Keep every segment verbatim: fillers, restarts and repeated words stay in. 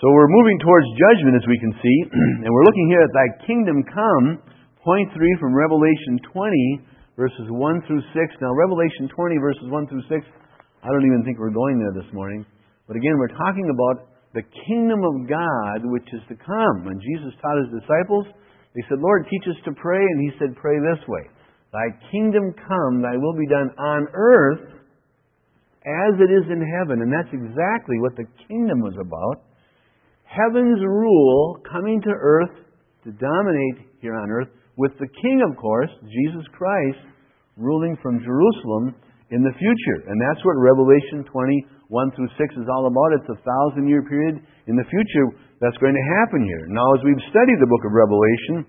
So we're moving towards judgment, as we can see, and we're looking here at Thy kingdom come, point three from Revelation twenty, verses one through six. Now, Revelation twenty, verses one through six, I don't even think we're going there this morning. But again, we're talking about the kingdom of God which is to come. When Jesus taught His disciples, they said, Lord, teach us to pray. And He said, pray this way. Thy kingdom come, Thy will be done on earth as it is in heaven. And that's exactly what the kingdom was about. Heaven's rule coming to earth to dominate here on earth with the King, of course, Jesus Christ, ruling from Jerusalem in the future. And that's what Revelation twenty, one through six is all about. It's a thousand-year period in the future that's going to happen here. Now, as we've studied the book of Revelation,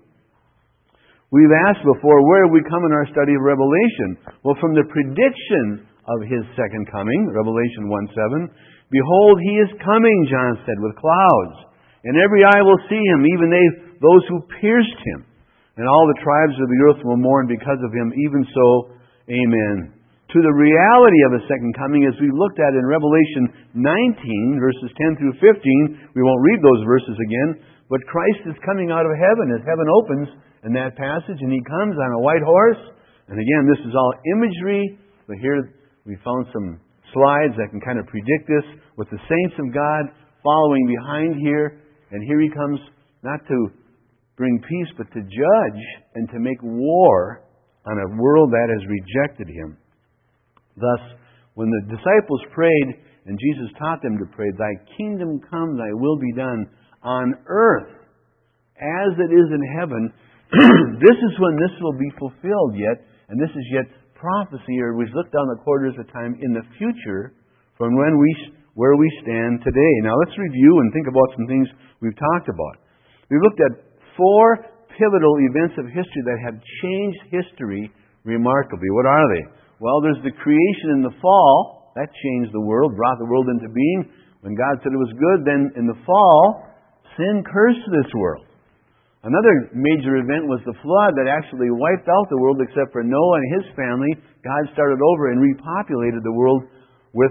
we've asked before, where we come in our study of Revelation? Well, from the prediction of His second coming, Revelation one seven, behold, He is coming, John said, with clouds, and every eye will see Him, even they, those who pierced Him. And all the tribes of the earth will mourn because of Him. Even so, amen. To the reality of His second coming, as we looked at in Revelation nineteen, verses ten through fifteen, we won't read those verses again, but Christ is coming out of heaven as heaven opens in that passage, and He comes on a white horse. And again, this is all imagery, but here we found some slides that can kind of predict this, with the saints of God following behind here. And here He comes not to bring peace, but to judge and to make war on a world that has rejected Him. Thus, when the disciples prayed, and Jesus taught them to pray, Thy kingdom come, Thy will be done on earth as it is in heaven, this is when this will be fulfilled yet, and this is yet prophecy, or we've looked down the quarters of time in the future from when we where we stand today. Now let's review and think about some things we've talked about. We've looked at four pivotal events of history that have changed history remarkably. What are they? Well, there's the creation and the fall. That changed the world, brought the world into being. When God said it was good, then in the fall, sin cursed this world. Another major event was the flood that actually wiped out the world except for Noah and his family. God started over and repopulated the world with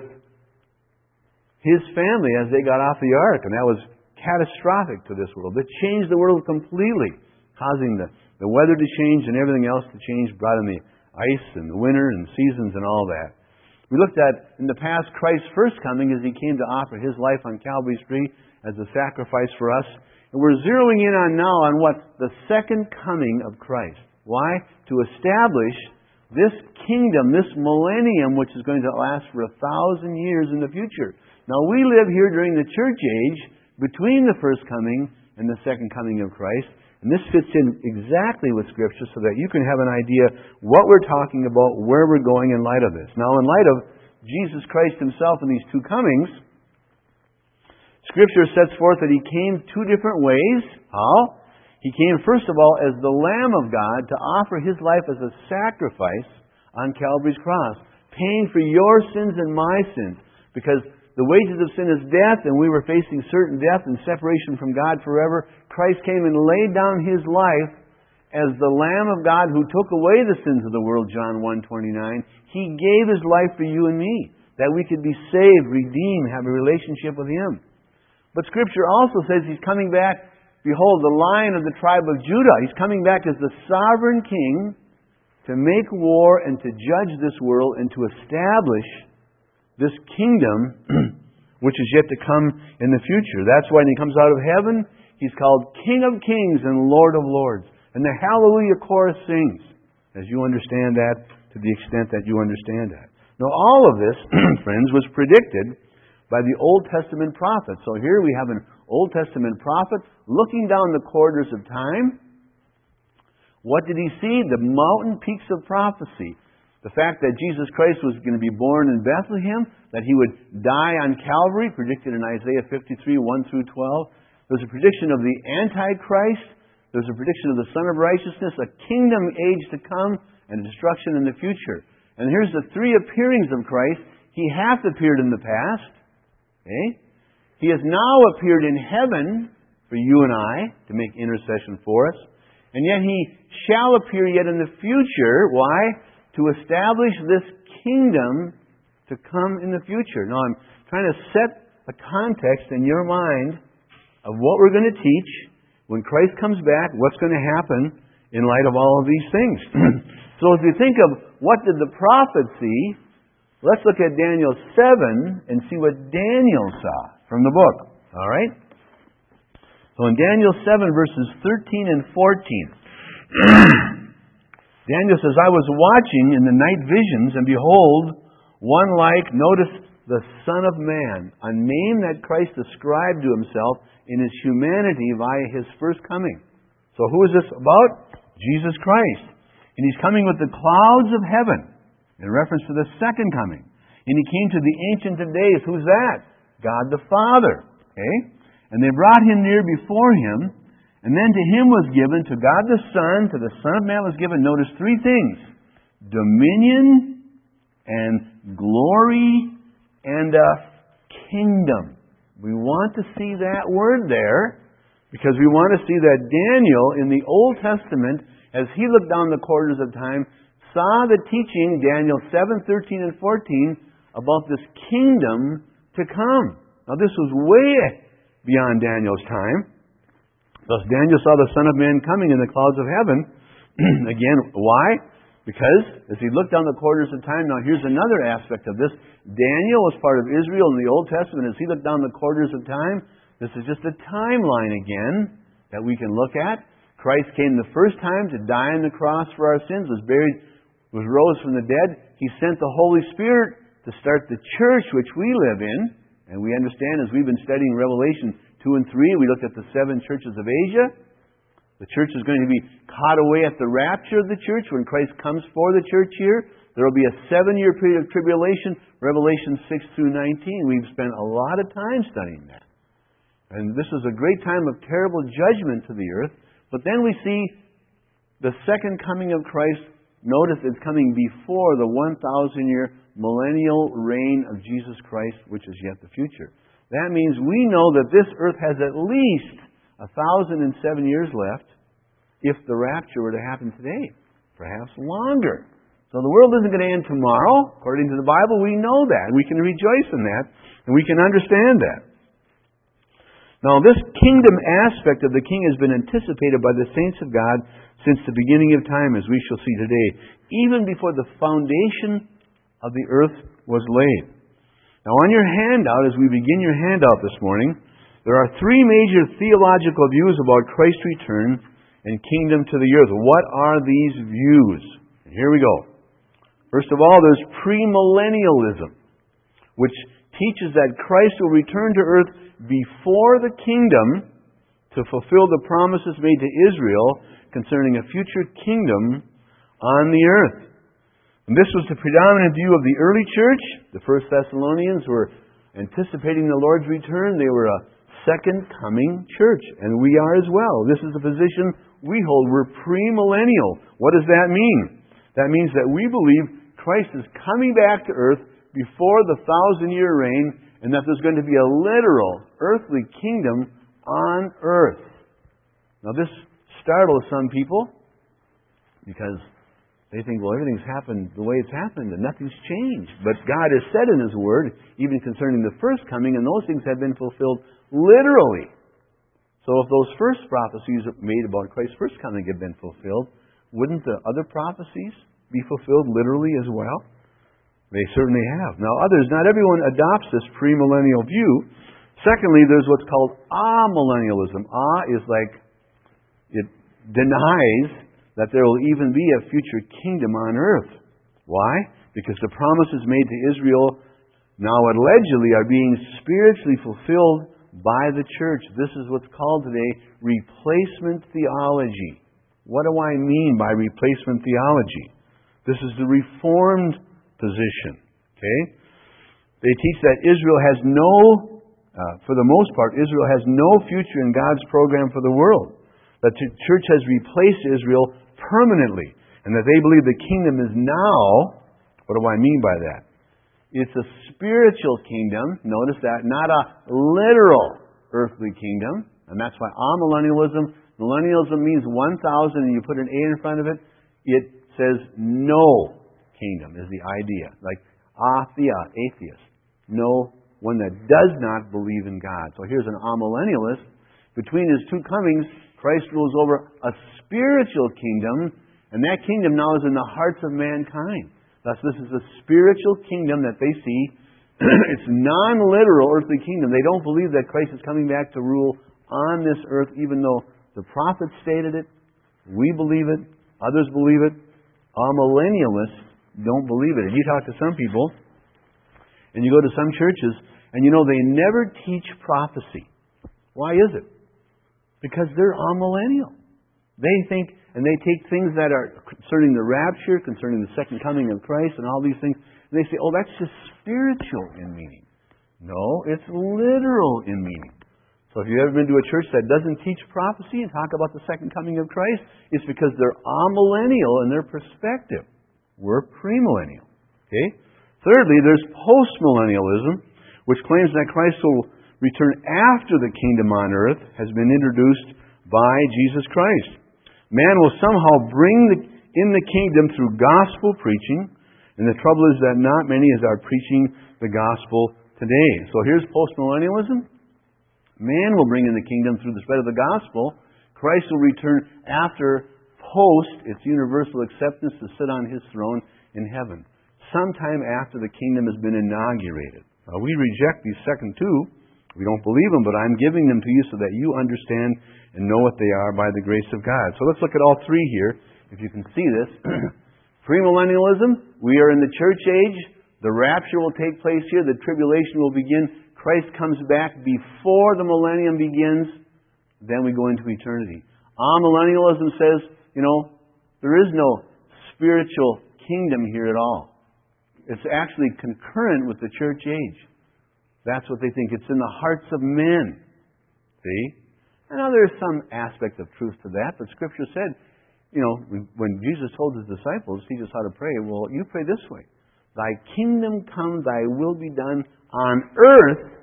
His family as they got off the ark. And that was catastrophic to this world. It changed the world completely, causing the, the weather to change and everything else to change, brought in the ice and the winter and seasons and all that. We looked at, in the past, Christ's first coming as He came to offer His life on Calvary's tree as a sacrifice for us. And we're zeroing in on now on what? The second coming of Christ. Why? To establish this kingdom, this millennium, which is going to last for a thousand years in the future. Now, we live here during the church age, between the first coming and the second coming of Christ. And this fits in exactly with Scripture so that you can have an idea what we're talking about, where we're going in light of this. Now, in light of Jesus Christ Himself in these two comings, Scripture sets forth that He came two different ways. How? He came, first of all, as the Lamb of God to offer His life as a sacrifice on Calvary's cross, paying for your sins and my sins. Because the wages of sin is death, and we were facing certain death and separation from God forever. Christ came and laid down His life as the Lamb of God who took away the sins of the world, John one twenty-nine. He gave His life for you and me, that we could be saved, redeemed, have a relationship with Him. But Scripture also says He's coming back, behold, the Lion of the tribe of Judah. He's coming back as the sovereign King to make war and to judge this world and to establish this kingdom which is yet to come in the future. That's why when He comes out of heaven, He's called King of Kings and Lord of Lords. And the Hallelujah chorus sings, as you understand that, to the extent that you understand that. Now, all of this, friends, was predicted by the Old Testament prophets. So here we have an Old Testament prophet looking down the corridors of time. What did he see? The mountain peaks of prophecy. The fact that Jesus Christ was going to be born in Bethlehem, that He would die on Calvary, predicted in Isaiah fifty-three, one through twelve. There's a prediction of the Antichrist. There's a prediction of the Son of Righteousness, a kingdom age to come, and destruction in the future. And here's the three appearings of Christ. He hath appeared in the past. Okay? He has now appeared in heaven for you and I to make intercession for us. And yet He shall appear yet in the future. Why? To establish this kingdom to come in the future. Now, I'm trying to set a context in your mind of what we're going to teach when Christ comes back, what's going to happen in light of all of these things. So if you think of what did the prophet see, let's look at Daniel seven and see what Daniel saw from the book. All right? So in Daniel seven, verses thirteen and fourteen, Daniel says, I was watching in the night visions, and behold, one like, notice, the Son of Man, a name that Christ ascribed to himself in his humanity via his first coming. So who is this about? Jesus Christ. And he's coming with the clouds of heaven, in reference to the second coming. And he came to the Ancient of Days. Who's that? God the Father. Okay? And they brought him near before him, and then to him was given, to God the Son, to the Son of Man was given, notice three things: dominion and glory and a kingdom. We want to see that word there, because we want to see that Daniel in the Old Testament, as he looked down the corridors of time, saw the teaching, Daniel seven, thirteen, and fourteen, about this kingdom to come. Now this was way beyond Daniel's time. Thus Daniel saw the Son of Man coming in the clouds of heaven. Again, why? Because as he looked down the corridors of time, now here's another aspect of this. Daniel was part of Israel in the Old Testament. As he looked down the corridors of time, this is just a timeline again that we can look at. Christ came the first time to die on the cross for our sins, was buried, was rose from the dead. He sent the Holy Spirit to start the church which we live in. And we understand, as we've been studying Revelation two and three, we looked at the seven churches of Asia. The church is going to be caught away at the rapture of the church when Christ comes for the church here. There will be a seven-year period of tribulation, Revelation six through nineteen. We've spent a lot of time studying that. And this is a great time of terrible judgment to the earth. But then we see the second coming of Christ. Notice it's coming before the one thousand year millennial reign of Jesus Christ, which is yet the future. That means we know that this earth has at least a thousand and seven years left if the rapture were to happen today. Perhaps longer. So the world isn't going to end tomorrow. According to the Bible, we know that. We can rejoice in that. And we can understand that. Now, this kingdom aspect of the king has been anticipated by the saints of God since the beginning of time, as we shall see today, even before the foundation of the earth was laid. Now, on your handout, as we begin your handout this morning, there are three major theological views about Christ's return and kingdom to the earth. What are these views? Here we go. First of all, there's premillennialism, which teaches that Christ will return to earth before the kingdom to fulfill the promises made to Israel concerning a future kingdom on the earth. And this was the predominant view of the early church. The First Thessalonians were anticipating the Lord's return. They were a second coming church, and we are as well. This is the position we hold. We're premillennial. What does that mean? That means that we believe Christ is coming back to earth before the thousand-year reign, and that there's going to be a literal earthly kingdom on earth. Now this startles some people because they think, well, everything's happened the way it's happened and nothing's changed. But God has said in His Word, even concerning the first coming, and those things have been fulfilled literally. So if those first prophecies made about Christ's first coming have been fulfilled, wouldn't the other prophecies be fulfilled literally as well? They certainly have. Now others, not everyone adopts this premillennial view. Secondly, there's what's called amillennialism. Ah is like, it denies that there will even be a future kingdom on earth. Why? Because the promises made to Israel now allegedly are being spiritually fulfilled by the church. This is what's called today replacement theology. What do I mean by replacement theology? This is the Reformed position. Okay? They teach that Israel has no, uh, for the most part, Israel has no future in God's program for the world. That the church has replaced Israel permanently, and that they believe the kingdom is now. What do I mean by that? It's a spiritual kingdom. Notice that, not a literal earthly kingdom. And that's why amillennialism, millennialism means one thousand, and you put an A in front of it. It says no kingdom is the idea. Like atheia, atheist. No, one that does not believe in God. So here's an amillennialist. Between His two comings, Christ rules over a spiritual kingdom, and that kingdom now is in the hearts of mankind. Thus, this is a spiritual kingdom that they see. It's non-literal earthly kingdom. They don't believe that Christ is coming back to rule on this earth, even though the prophets stated it. We believe it. Others believe it. Our millennialists don't believe it. And you talk to some people, and you go to some churches, and you know they never teach prophecy. Why is it? Because they're amillennial. They think, and they take things that are concerning the rapture, concerning the second coming of Christ, and all these things, and they say, oh, that's just spiritual in meaning. No, it's literal in meaning. So if you've ever been to a church that doesn't teach prophecy and talk about the second coming of Christ, it's because they're amillennial in their perspective. We're premillennial. Okay? Thirdly, there's postmillennialism, which claims that Christ will return after the kingdom on earth has been introduced by Jesus Christ. Man will somehow bring the, in the kingdom through gospel preaching, and the trouble is that not many are preaching the gospel today. So here's postmillennialism. Man will bring in the kingdom through the spread of the gospel. Christ will return after, post its universal acceptance to sit on His throne in heaven, sometime after the kingdom has been inaugurated. Now, we reject these second two. We don't believe them, but I'm giving them to you so that you understand and know what they are by the grace of God. So let's look at all three here, if you can see this. Premillennialism, we are in the church age. The rapture will take place here. The tribulation will begin. Christ comes back before the millennium begins. Then we go into eternity. Amillennialism says, you know, there is no spiritual kingdom here at all. It's actually concurrent with the church age. That's what they think. It's in the hearts of men. See? I know there's some aspect of truth to that, but Scripture said, you know, when Jesus told His disciples, teach us how to pray, well, you pray this way. Thy kingdom come, Thy will be done on earth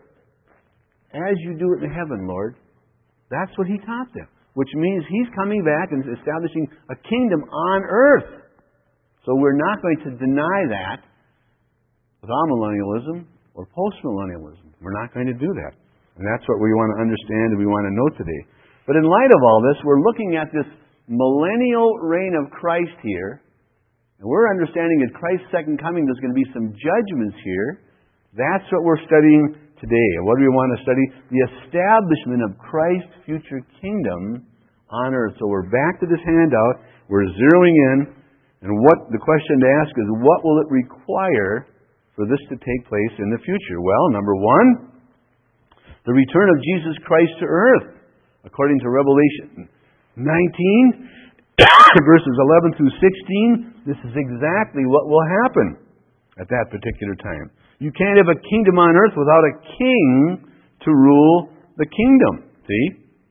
as you do it in heaven, Lord. That's what He taught them, which means He's coming back and establishing a kingdom on earth. So we're not going to deny that with amillennialism or postmillennialism. We're not going to do that. And that's what we want to understand and we want to know today. But in light of all this, we're looking at this millennial reign of Christ here. And we're understanding at Christ's second coming there's going to be some judgments here. That's what we're studying today. And what do we want to study? The establishment of Christ's future kingdom on earth. So we're back to this handout. We're zeroing in. And what the question to ask is, what will it require for this to take place in the future? Well, number one, the return of Jesus Christ to earth. According to Revelation nineteen, verses eleven through sixteen, this is exactly what will happen at that particular time. You can't have a kingdom on earth without a king to rule the kingdom. See?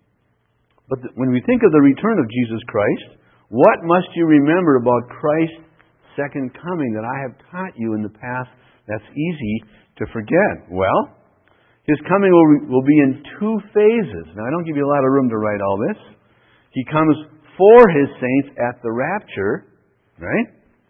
But the, when we think of the return of Jesus Christ, what must you remember about Christ's second coming that I have taught you in the past that's easy to forget? Well, His coming will, will be in two phases. Now, I don't give you a lot of room to write all this. He comes for His saints at the rapture, right?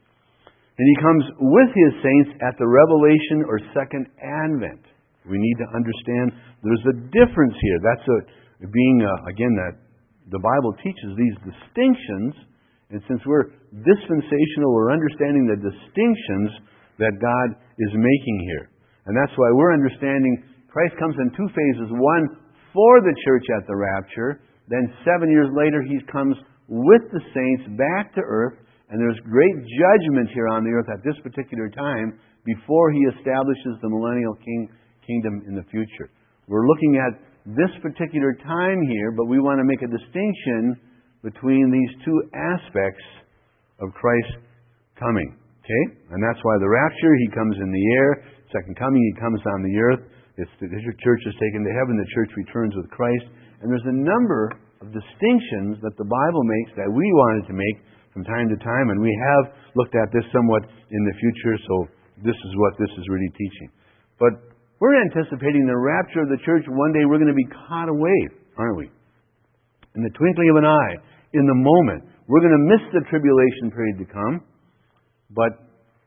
And He comes with His saints at the revelation or second advent. We need to understand there's a difference here. That's a being, uh, again, that the Bible teaches these distinctions. And since we're dispensational, we're understanding the distinctions that God is making here. And that's why we're understanding Christ comes in two phases. One, for the church at the rapture. Then seven years later, He comes with the saints back to earth. And there's great judgment here on the earth at this particular time before He establishes the millennial king, kingdom in the future. We're looking at this particular time here, but we want to make a distinction between these two aspects of Christ's coming. Okay? And that's why the rapture, He comes in the air. Second coming, He comes on the earth. It's the church is taken to heaven. The church returns with Christ. And there's a number of distinctions that the Bible makes that we wanted to make from time to time. And we have looked at this somewhat in the future. So this is what this is really teaching. But we're anticipating the rapture of the church. One day we're going to be caught away, aren't we? In the twinkling of an eye, in the moment. We're going to miss the tribulation period to come. But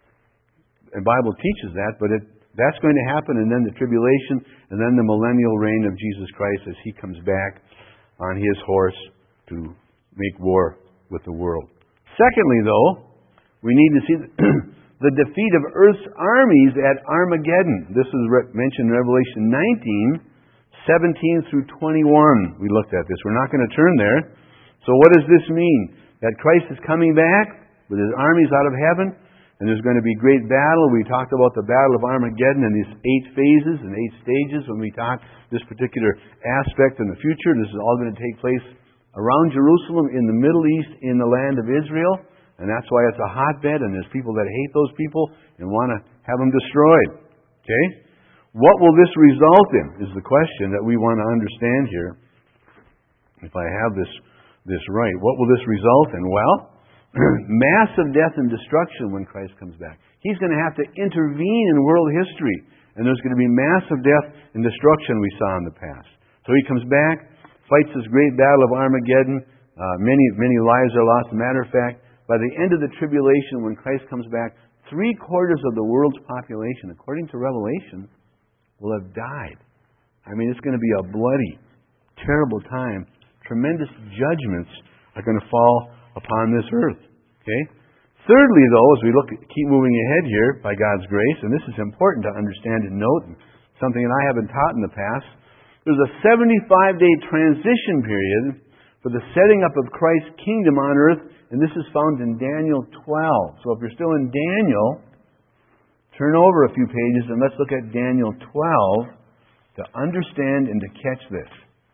the Bible teaches that, but it, that's going to happen, and then the tribulation, and then the millennial reign of Jesus Christ as He comes back on his horse to make war with the world. Secondly, though, we need to see the defeat of Earth's armies at Armageddon. This is mentioned in Revelation nineteen, seventeen through twenty-one. We looked at this. We're not going to turn there. So what does this mean? That Christ is coming back with his armies out of heaven, and there's going to be great battle. We talked about the Battle of Armageddon and these eight phases and eight stages when we talked this particular aspect in the future. This is all going to take place around Jerusalem, in the Middle East, in the land of Israel. And that's why it's a hotbed, and there's people that hate those people and want to have them destroyed. Okay? What will this result in is the question that we want to understand here. If I have this, this right, what will this result in? Well, massive death and destruction when Christ comes back. He's going to have to intervene in world history, and there's going to be massive death and destruction we saw in the past. So he comes back, fights this great battle of Armageddon. Uh, many, many lives are lost. As a matter of fact, by the end of the tribulation, when Christ comes back, three quarters of the world's population, according to Revelation, will have died. I mean, it's going to be a bloody, terrible time. Tremendous judgments are going to fall upon this earth. Okay? Thirdly, though, as we look, keep moving ahead here by God's grace, and this is important to understand and note, and something that I haven't taught in the past, there's a seventy-five day transition period for the setting up of Christ's kingdom on earth, and this is found in Daniel twelve. So if you're still in Daniel, turn over a few pages and let's look at Daniel twelve to understand and to catch this.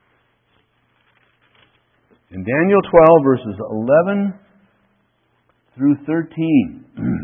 In Daniel twelve, verses eleven through thirteen.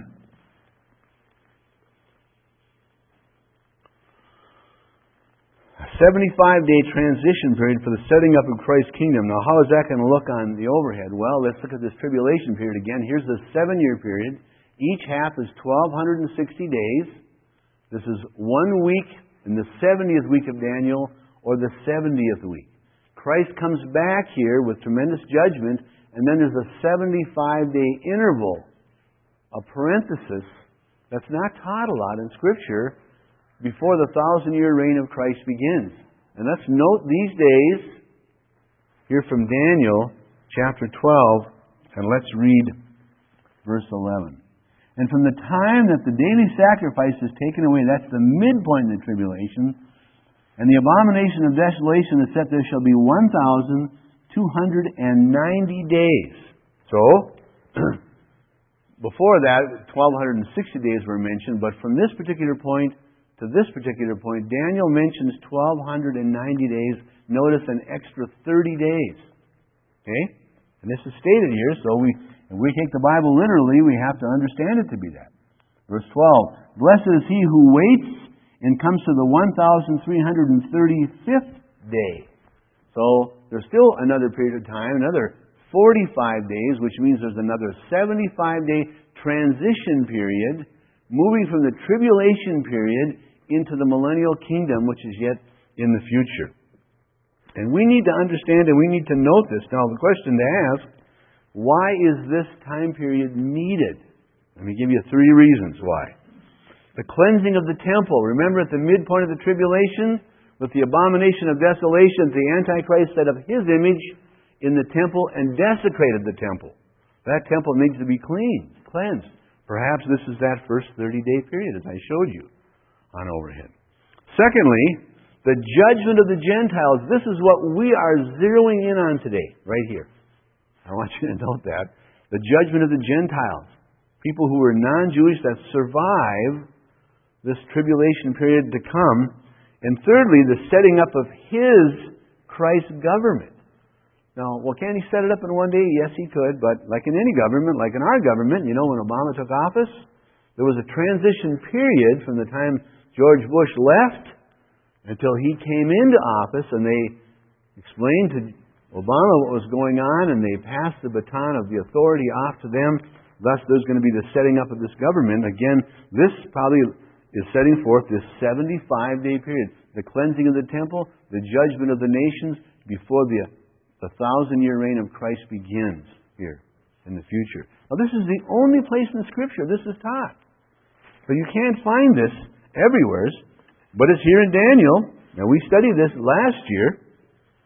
A seventy-five day transition period for the setting up of Christ's kingdom. Now, how is that going to look on the overhead? Well, let's look at this tribulation period again. Here's the seven-year period. Each half is twelve sixty days. This is one week in the seventieth week of Daniel, or the seventieth week. Christ comes back here with tremendous judgment, and then there's a seventy-five day interval, a parenthesis, that's not taught a lot in Scripture, before the thousand-year reign of Christ begins. And let's note these days, here from Daniel chapter twelve, and let's read verse eleven. And from the time that the daily sacrifice is taken away, that's the midpoint of the tribulation, and the abomination of desolation is set, there shall be one thousand two hundred ninety days. So, before that, twelve sixty days were mentioned, but from this particular point to this particular point, Daniel mentions twelve ninety days. Notice an extra thirty days. Okay? And this is stated here, so we, if we take the Bible literally, we have to understand it to be that. Verse twelve, blessed is he who waits and comes to the one thousand three hundred thirty-fifth day. So there's still another period of time, another forty-five days, which means there's another seventy-five day transition period, moving from the tribulation period into the millennial kingdom, which is yet in the future. And we need to understand and we need to note this. Now, the question to ask, why is this time period needed? Let me give you three reasons why. The cleansing of the temple. Remember at the midpoint of the tribulation, with the abomination of desolation, the Antichrist set up his image in the temple and desecrated the temple. That temple needs to be cleaned, cleansed. Perhaps this is that first thirty-day period, as I showed you on overhead. Secondly, the judgment of the Gentiles. This is what we are zeroing in on today, right here. I want you to note that. The judgment of the Gentiles. People who are non-Jewish that survive this tribulation period to come. And thirdly, the setting up of His Christ government. Now, well, can He set it up in one day? Yes, He could. But like in any government, like in our government, you know, when Obama took office, there was a transition period from the time George Bush left until he came into office, and they explained to Obama what was going on, and they passed the baton of the authority off to them. Thus, there's going to be the setting up of this government. Again, this probably is setting forth this seventy-five day period. The cleansing of the temple, the judgment of the nations before the, the thousand-year reign of Christ begins here in the future. Now, this is the only place in Scripture this is taught. But you can't find this everywhere, but it's here in Daniel. Now, we studied this last year.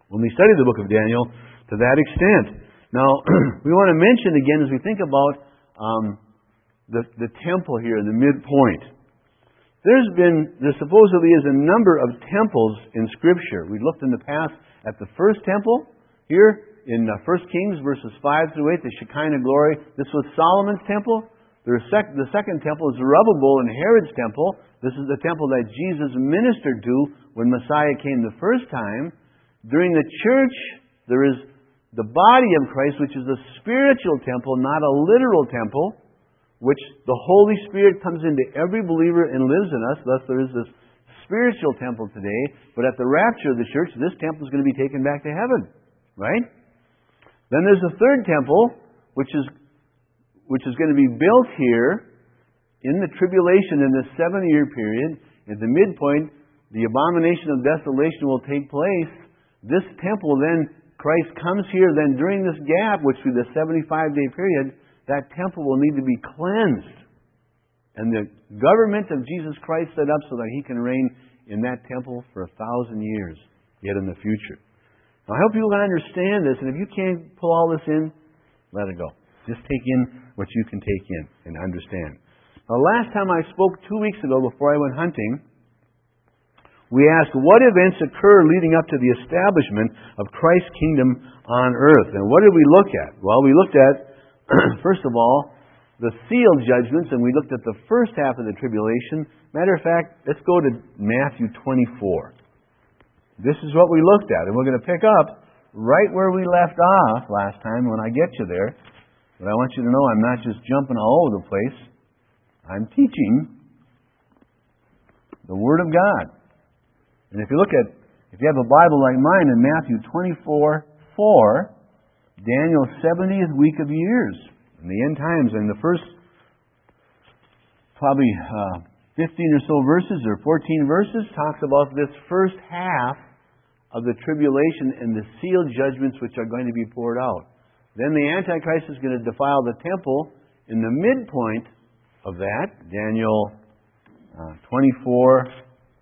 when we study the book of Daniel to that extent. Now, we want to mention again as we think about um, the, the temple here, the midpoint. There's been, there supposedly is a number of temples in Scripture. We looked in the past at the first temple here in uh, First Kings verses five through eight, the Shekinah glory. This was Solomon's temple. The, sec- the second temple is Zerubbabel and Herod's temple. This is the temple that Jesus ministered to when Messiah came the first time. During the church, there is the body of Christ, which is a spiritual temple, not a literal temple, which the Holy Spirit comes into every believer and lives in us. Thus, there is this spiritual temple today. But at the rapture of the church, this temple is going to be taken back to heaven. Right? Then there's a third temple, which is which is going to be built here in the tribulation in this seven-year period. At the midpoint, the abomination of desolation will take place. This temple then, Christ comes here, then during this gap, which will be the seventy-five day period, that temple will need to be cleansed. And the government of Jesus Christ set up so that He can reign in that temple for a thousand years, yet in the future. Now, I hope people can understand this, and if you can't pull all this in, let it go. Just take in what you can take in and understand. Now, last time I spoke two weeks ago before I went hunting, we asked what events occur leading up to the establishment of Christ's kingdom on earth. And what did we look at? Well, we looked at, first of all, the seal judgments, and we looked at the first half of the tribulation. Matter of fact, let's go to Matthew twenty-four. This is what we looked at, and we're going to pick up right where we left off last time when I get you there. But I want you to know I'm not just jumping all over the place. I'm teaching the Word of God. And if you look at, if you have a Bible like mine in Matthew twenty-four four, Daniel's seventieth week of years, in the end times, in the first probably uh, fifteen or so verses or fourteen verses, talks about this first half of the tribulation and the sealed judgments which are going to be poured out. Then the Antichrist is going to defile the temple in the midpoint of that, Daniel uh, twenty-four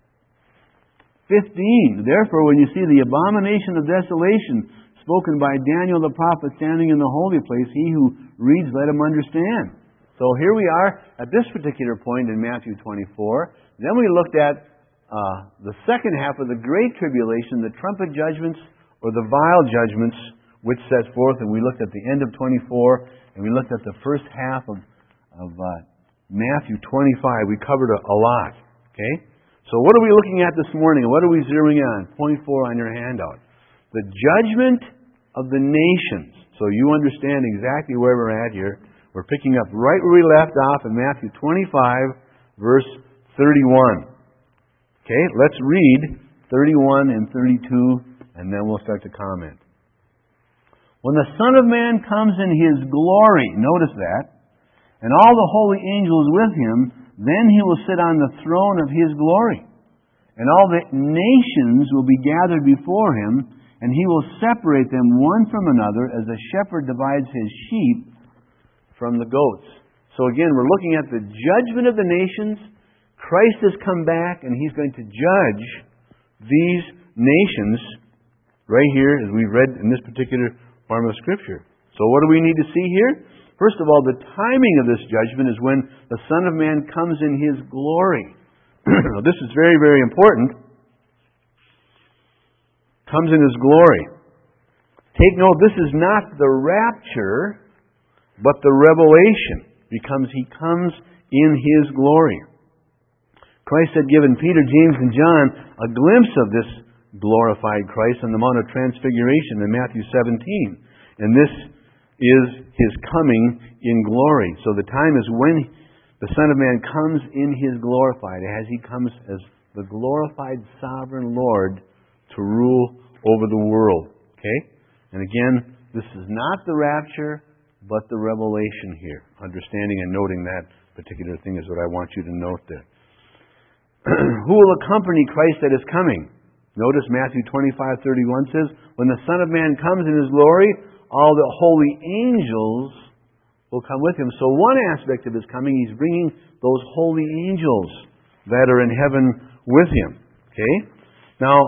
fifteen. Therefore, when you see the abomination of desolation spoken by Daniel the prophet standing in the holy place, he who reads, let him understand. So here we are at this particular point in Matthew twenty-four. Then we looked at uh, the second half of the Great Tribulation, the trumpet judgments or the vial judgments, which set forth, and we looked at the end of twenty-four, and we looked at the first half of, of uh, Matthew twenty-five. We covered a, a lot. Okay? So what are we looking at this morning? What are we zeroing on? Point four on your handout. The judgment of the nations. So you understand exactly where we're at here. We're picking up right where we left off in Matthew twenty-five, verse thirty-one. Okay, let's read thirty-one and thirty-two, and then we'll start to comment. When the Son of Man comes in His glory, notice that, and all the holy angels with Him, then He will sit on the throne of His glory. And all the nations will be gathered before Him, and He will separate them one from another as a shepherd divides his sheep from the goats. So again, we're looking at the judgment of the nations. Christ has come back, and He's going to judge these nations right here, as we've read in this particular form of Scripture. So what do we need to see here? First of all, the timing of this judgment is when the Son of Man comes in His glory. This is very, very important. Comes in His glory. Take note, this is not the rapture, but the revelation. Because He comes in His glory. Christ had given Peter, James, and John a glimpse of this glorified Christ on the Mount of Transfiguration in Matthew seventeen. And this is His coming in glory. So the time is when the Son of Man comes in His glorified, as He comes as the glorified sovereign Lord to rule over the world. Okay? And again, this is not the rapture, but the revelation here. Understanding and noting that particular thing is what I want you to note there. Who will accompany Christ that is coming? Notice Matthew twenty-five thirty-one says, when the Son of Man comes in His glory, all the holy angels will come with Him. So one aspect of His coming, He's bringing those holy angels that are in heaven with Him. Okay? Now,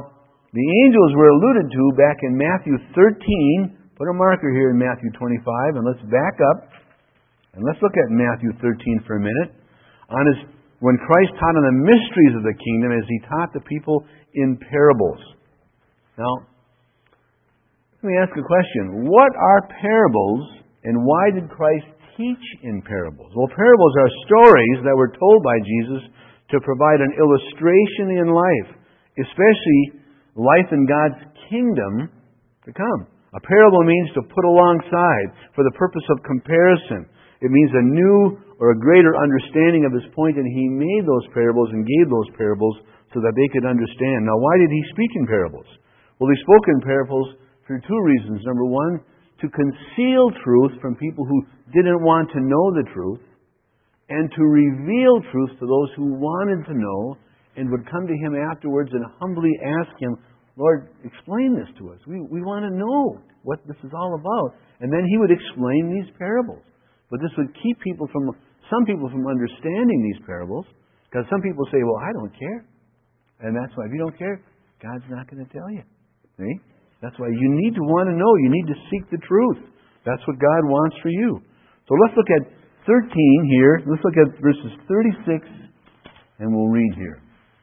The angels were alluded to back in Matthew thirteen. Put a marker here in Matthew twenty-five, and let's back up. And let's look at Matthew thirteen for a minute. On his, when Christ taught on the mysteries of the kingdom, as He taught the people in parables. Now, let me ask a question. What are parables, and why did Christ teach in parables? Well, parables are stories that were told by Jesus to provide an illustration in life, especially life in God's kingdom to come. A parable means to put alongside for the purpose of comparison. It means a new or a greater understanding of His point, and He made those parables and gave those parables so that they could understand. Now, why did He speak in parables? Well, He spoke in parables for two reasons. Number one, to conceal truth from people who didn't want to know the truth, and to reveal truth to those who wanted to know and would come to Him afterwards and humbly ask Him, Lord, explain this to us. We, we want to know what this is all about. And then He would explain these parables. But this would keep people from, some people from understanding these parables, because some people say, well, I don't care. And that's why, if you don't care, God's not going to tell you. See? That's why you need to want to know. You need to seek the truth. That's what God wants for you. So let's look at thirteen here. Let's look at verses thirty-six, and we'll read here.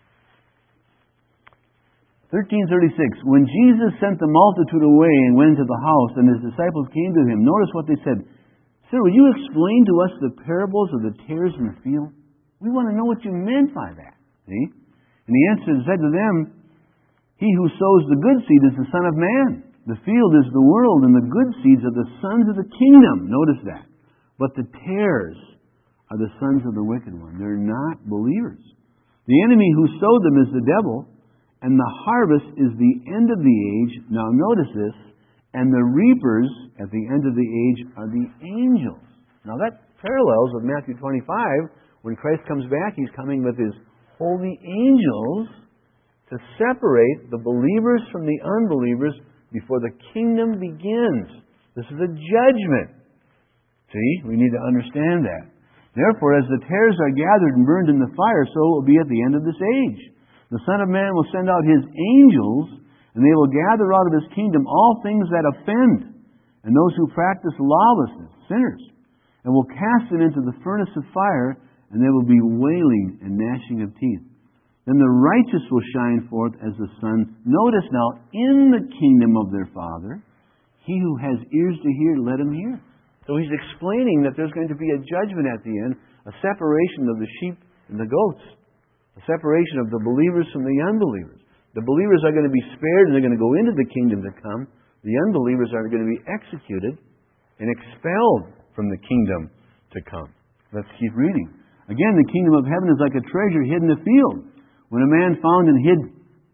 thirteen thirty-six. When Jesus sent the multitude away and went into the house, and His disciples came to Him, notice what they said. Sir, would you explain to us the parables of the tares in the field? We want to know what you meant by that. See? And He answered and said to them, He who sows the good seed is the Son of Man. The field is the world, and the good seeds are the sons of the kingdom. Notice that. But the tares are the sons of the wicked one. They're not believers. The enemy who sowed them is the devil, and the harvest is the end of the age. Now notice this. And the reapers at the end of the age are the angels. Now that parallels with Matthew twenty-five. When Christ comes back, He's coming with His holy angels to separate the believers from the unbelievers before the kingdom begins. This is a judgment. See? We need to understand that. Therefore, as the tares are gathered and burned in the fire, so it will be at the end of this age. The Son of Man will send out His angels, and they will gather out of His kingdom all things that offend, and those who practice lawlessness, sinners, and will cast them into the furnace of fire, and there will be wailing and gnashing of teeth. Then the righteous will shine forth as the sun. Notice now, in the kingdom of their Father, he who has ears to hear, let him hear. So He's explaining that there's going to be a judgment at the end, a separation of the sheep and the goats, a separation of the believers from the unbelievers. The believers are going to be spared and they're going to go into the kingdom to come. The unbelievers are going to be executed and expelled from the kingdom to come. Let's keep reading. Again, the kingdom of heaven is like a treasure hid in a field. When a man found and hid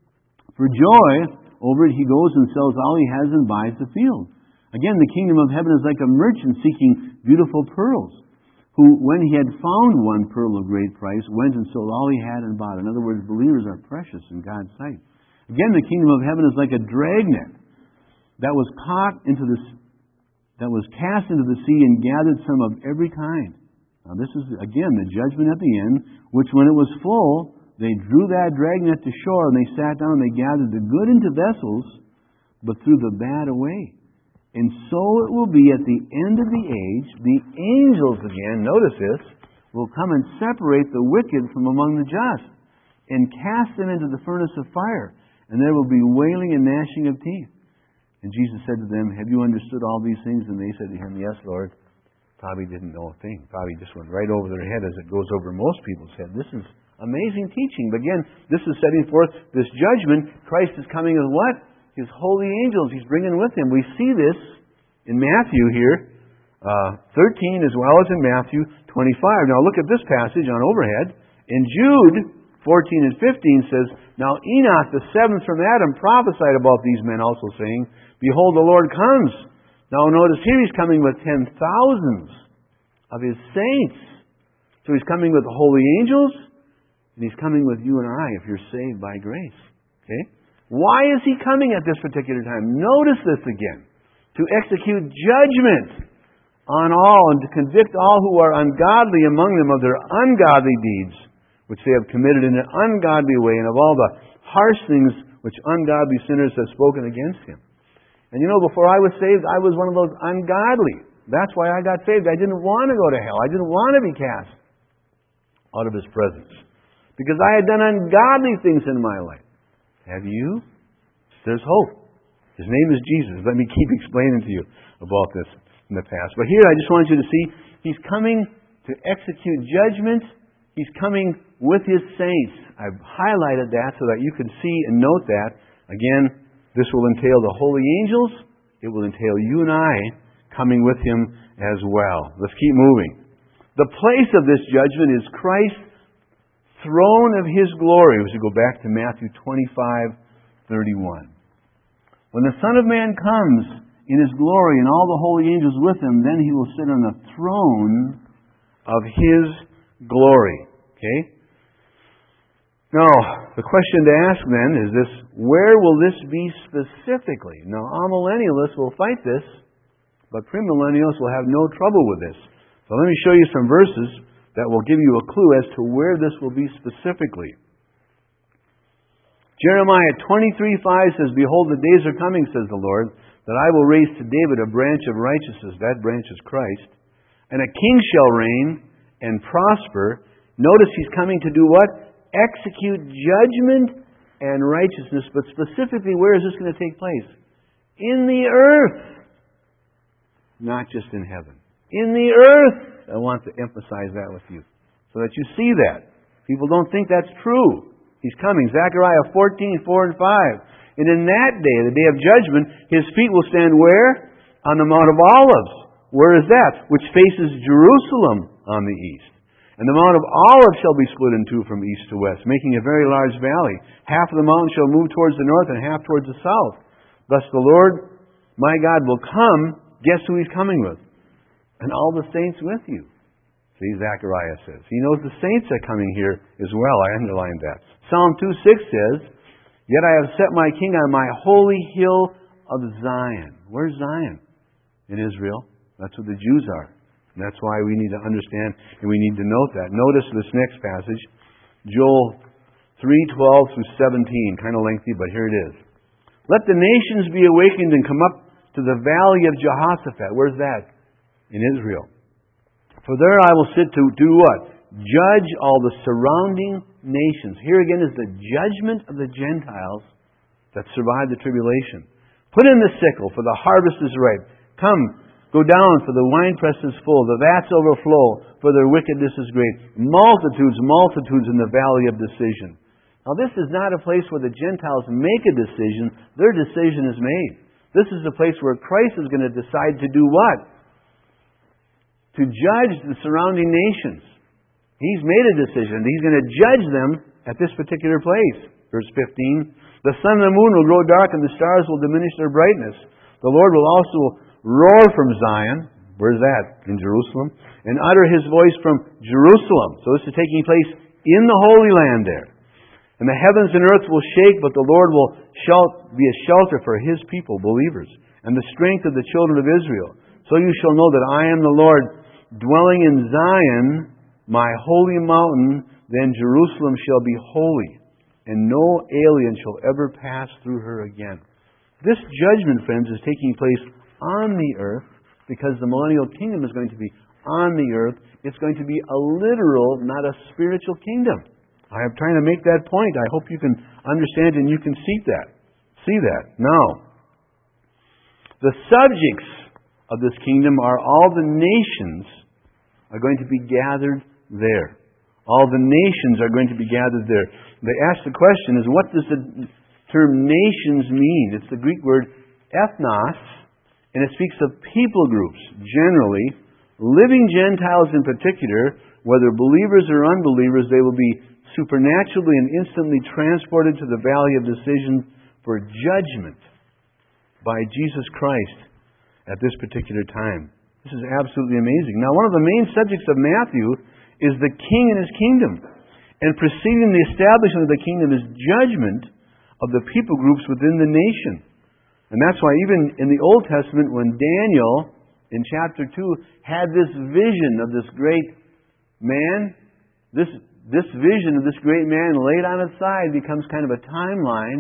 for joy over it, he goes and sells all he has and buys the field. Again, the kingdom of heaven is like a merchant seeking beautiful pearls, who, when he had found one pearl of great price, went and sold all he had and bought. In other words, believers are precious in God's sight. Again, the kingdom of heaven is like a dragnet that was caught into the, that was cast into the sea and gathered some of every kind. Now this is, again, the judgment at the end, which when it was full, they drew that dragnet to shore, and they sat down and they gathered the good into vessels, but threw the bad away. And so it will be at the end of the age, the angels again, notice this, will come and separate the wicked from among the just, and cast them into the furnace of fire, and there will be wailing and gnashing of teeth. And Jesus said to them, have you understood all these things? And they said to Him, yes, Lord. Probably didn't know a thing. Probably just went right over their head as it goes over most people's head. This is amazing teaching. But again, this is setting forth this judgment. Christ is coming as what? His holy angels. He's bringing with Him. We see this in Matthew here, uh, thirteen, as well as in Matthew twenty-five. Now look at this passage on overhead. In Jude fourteen and fifteen says, now Enoch, the seventh from Adam, prophesied about these men also, saying, behold, the Lord comes. Now notice here He's coming with ten thousands of His saints. So He's coming with the holy angels, and He's coming with you and I if you're saved by grace. Okay? Why is He coming at this particular time? Notice this again. To execute judgment on all and to convict all who are ungodly among them of their ungodly deeds, which they have committed in an ungodly way, and of all the harsh things which ungodly sinners have spoken against him. And you know, before I was saved, I was one of those ungodly. That's why I got saved. I didn't want to go to hell. I didn't want to be cast out of His presence, because I had done ungodly things in my life. Have you? There's hope. His name is Jesus. Let me keep explaining to you about this in the past. But here I just want you to see, He's coming to execute judgment. He's coming with His saints. I've highlighted that so that you can see and note that. Again, this will entail the holy angels. It will entail you and I coming with Him as well. Let's keep moving. The place of this judgment is Christ's throne of His glory. We should go back to Matthew twenty-five thirty-one. When the Son of Man comes in His glory and all the holy angels with Him, then He will sit on the throne of His glory. Okay? Now, the question to ask then is this: where will this be specifically? Now, amillennialists will fight this, but premillennials will have no trouble with this. So let me show you some verses that will give you a clue as to where this will be specifically. Jeremiah twenty-three five says, "Behold, the days are coming, says the Lord, that I will raise to David a branch of righteousness." That branch is Christ. "And a king shall reign and prosper." Notice He's coming to do what? Execute judgment and righteousness. But specifically, where is this going to take place? In the earth. Not just in heaven. In the earth. I want to emphasize that with you, so that you see that. People don't think that's true. He's coming. Zechariah fourteen four and five. "And in that day, the day of judgment, His feet will stand where? On the Mount of Olives." Where is that? "Which faces Jerusalem on the east. And the Mount of Olives shall be split in two from east to west, making a very large valley. Half of the mountain shall move towards the north and half towards the south. Thus the Lord, my God, will come." Guess who He's coming with? "And all the saints with you." See, Zechariah says. He knows the saints are coming here as well. I underlined that. Psalm two six says, "Yet I have set my king on my holy hill of Zion." Where's Zion? In Israel. That's where the Jews are. And that's why we need to understand and we need to note that. Notice this next passage, Joel three twelve through seventeen. Kind of lengthy, but here it is. "Let the nations be awakened and come up to the valley of Jehoshaphat." Where's that? In Israel. "For there I will sit to do what? Judge all the surrounding nations." Here again is the judgment of the Gentiles that survived the tribulation. "Put in the sickle, for the harvest is ripe. Come, go down, for the winepress is full. The vats overflow, for their wickedness is great. Multitudes, multitudes in the valley of decision." Now this is not a place where the Gentiles make a decision. Their decision is made. This is a place where Christ is going to decide to do what? To judge the surrounding nations. He's made a decision. He's going to judge them at this particular place. Verse fifteen. "The sun and the moon will grow dark and the stars will diminish their brightness. The Lord will also roar from Zion." Where's that? In Jerusalem. "And utter His voice from Jerusalem." So this is taking place in the Holy Land there. "And the heavens and earth will shake, but the Lord will be a shelter for His people," believers, "and the strength of the children of Israel. So you shall know that I am the Lord, dwelling in Zion, my holy mountain. Then Jerusalem shall be holy, and no alien shall ever pass through her again." This judgment, friends, is taking place on the earth, because the millennial kingdom is going to be on the earth. It's going to be a literal, not a spiritual kingdom. I am trying to make that point. I hope you can understand and you can see that. See that. Now, the subjects of this kingdom are all the nations are going to be gathered there. All the nations are going to be gathered there. They ask the question is, what does the term nations mean? It's the Greek word ethnos, and it speaks of people groups, generally. Living Gentiles in particular, whether believers or unbelievers, they will be supernaturally and instantly transported to the valley of decision for judgment by Jesus Christ at this particular time. This is absolutely amazing. Now, one of the main subjects of Matthew is the king and his kingdom. And preceding the establishment of the kingdom is judgment of the people groups within the nation. And that's why even in the Old Testament, when Daniel, in chapter two, had this vision of this great man, this, this vision of this great man laid on its side becomes kind of a timeline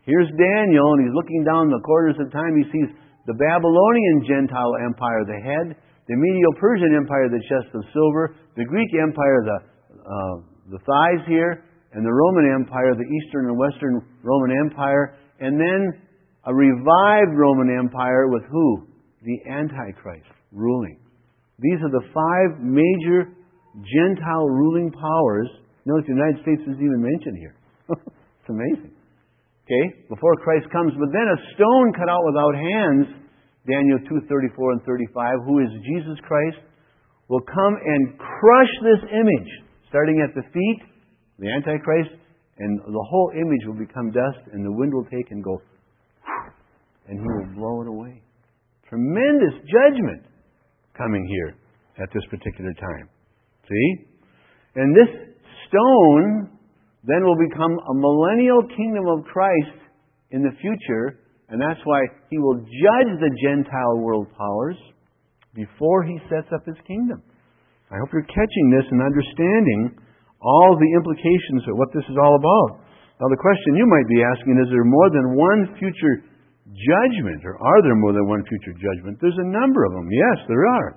Here's Daniel, and he's looking down the corridors of time. He sees the Babylonian Gentile Empire, the head, the Medo-Persian Empire, the chest of silver, the Greek Empire, the, uh, the thighs here, and the Roman Empire, the Eastern and Western Roman Empire, and then a revived Roman Empire with who? The Antichrist ruling. These are the five major Gentile ruling powers. Notice the United States is even mentioned here. It's amazing. Okay, before Christ comes, but then a stone cut out without hands, Daniel two thirty-four and thirty-five, who is Jesus Christ, will come and crush this image, starting at the feet, the Antichrist, and the whole image will become dust, and the wind will take and go, and he will blow it away. Tremendous judgment coming here at this particular time. See? And this stone then will become a millennial kingdom of Christ in the future, and that's why He will judge the Gentile world powers before He sets up His kingdom. I hope you're catching this and understanding all the implications of what this is all about. Now the question you might be asking, is there more than one future judgment, or are there more than one future judgment? There's a number of them. Yes, there are.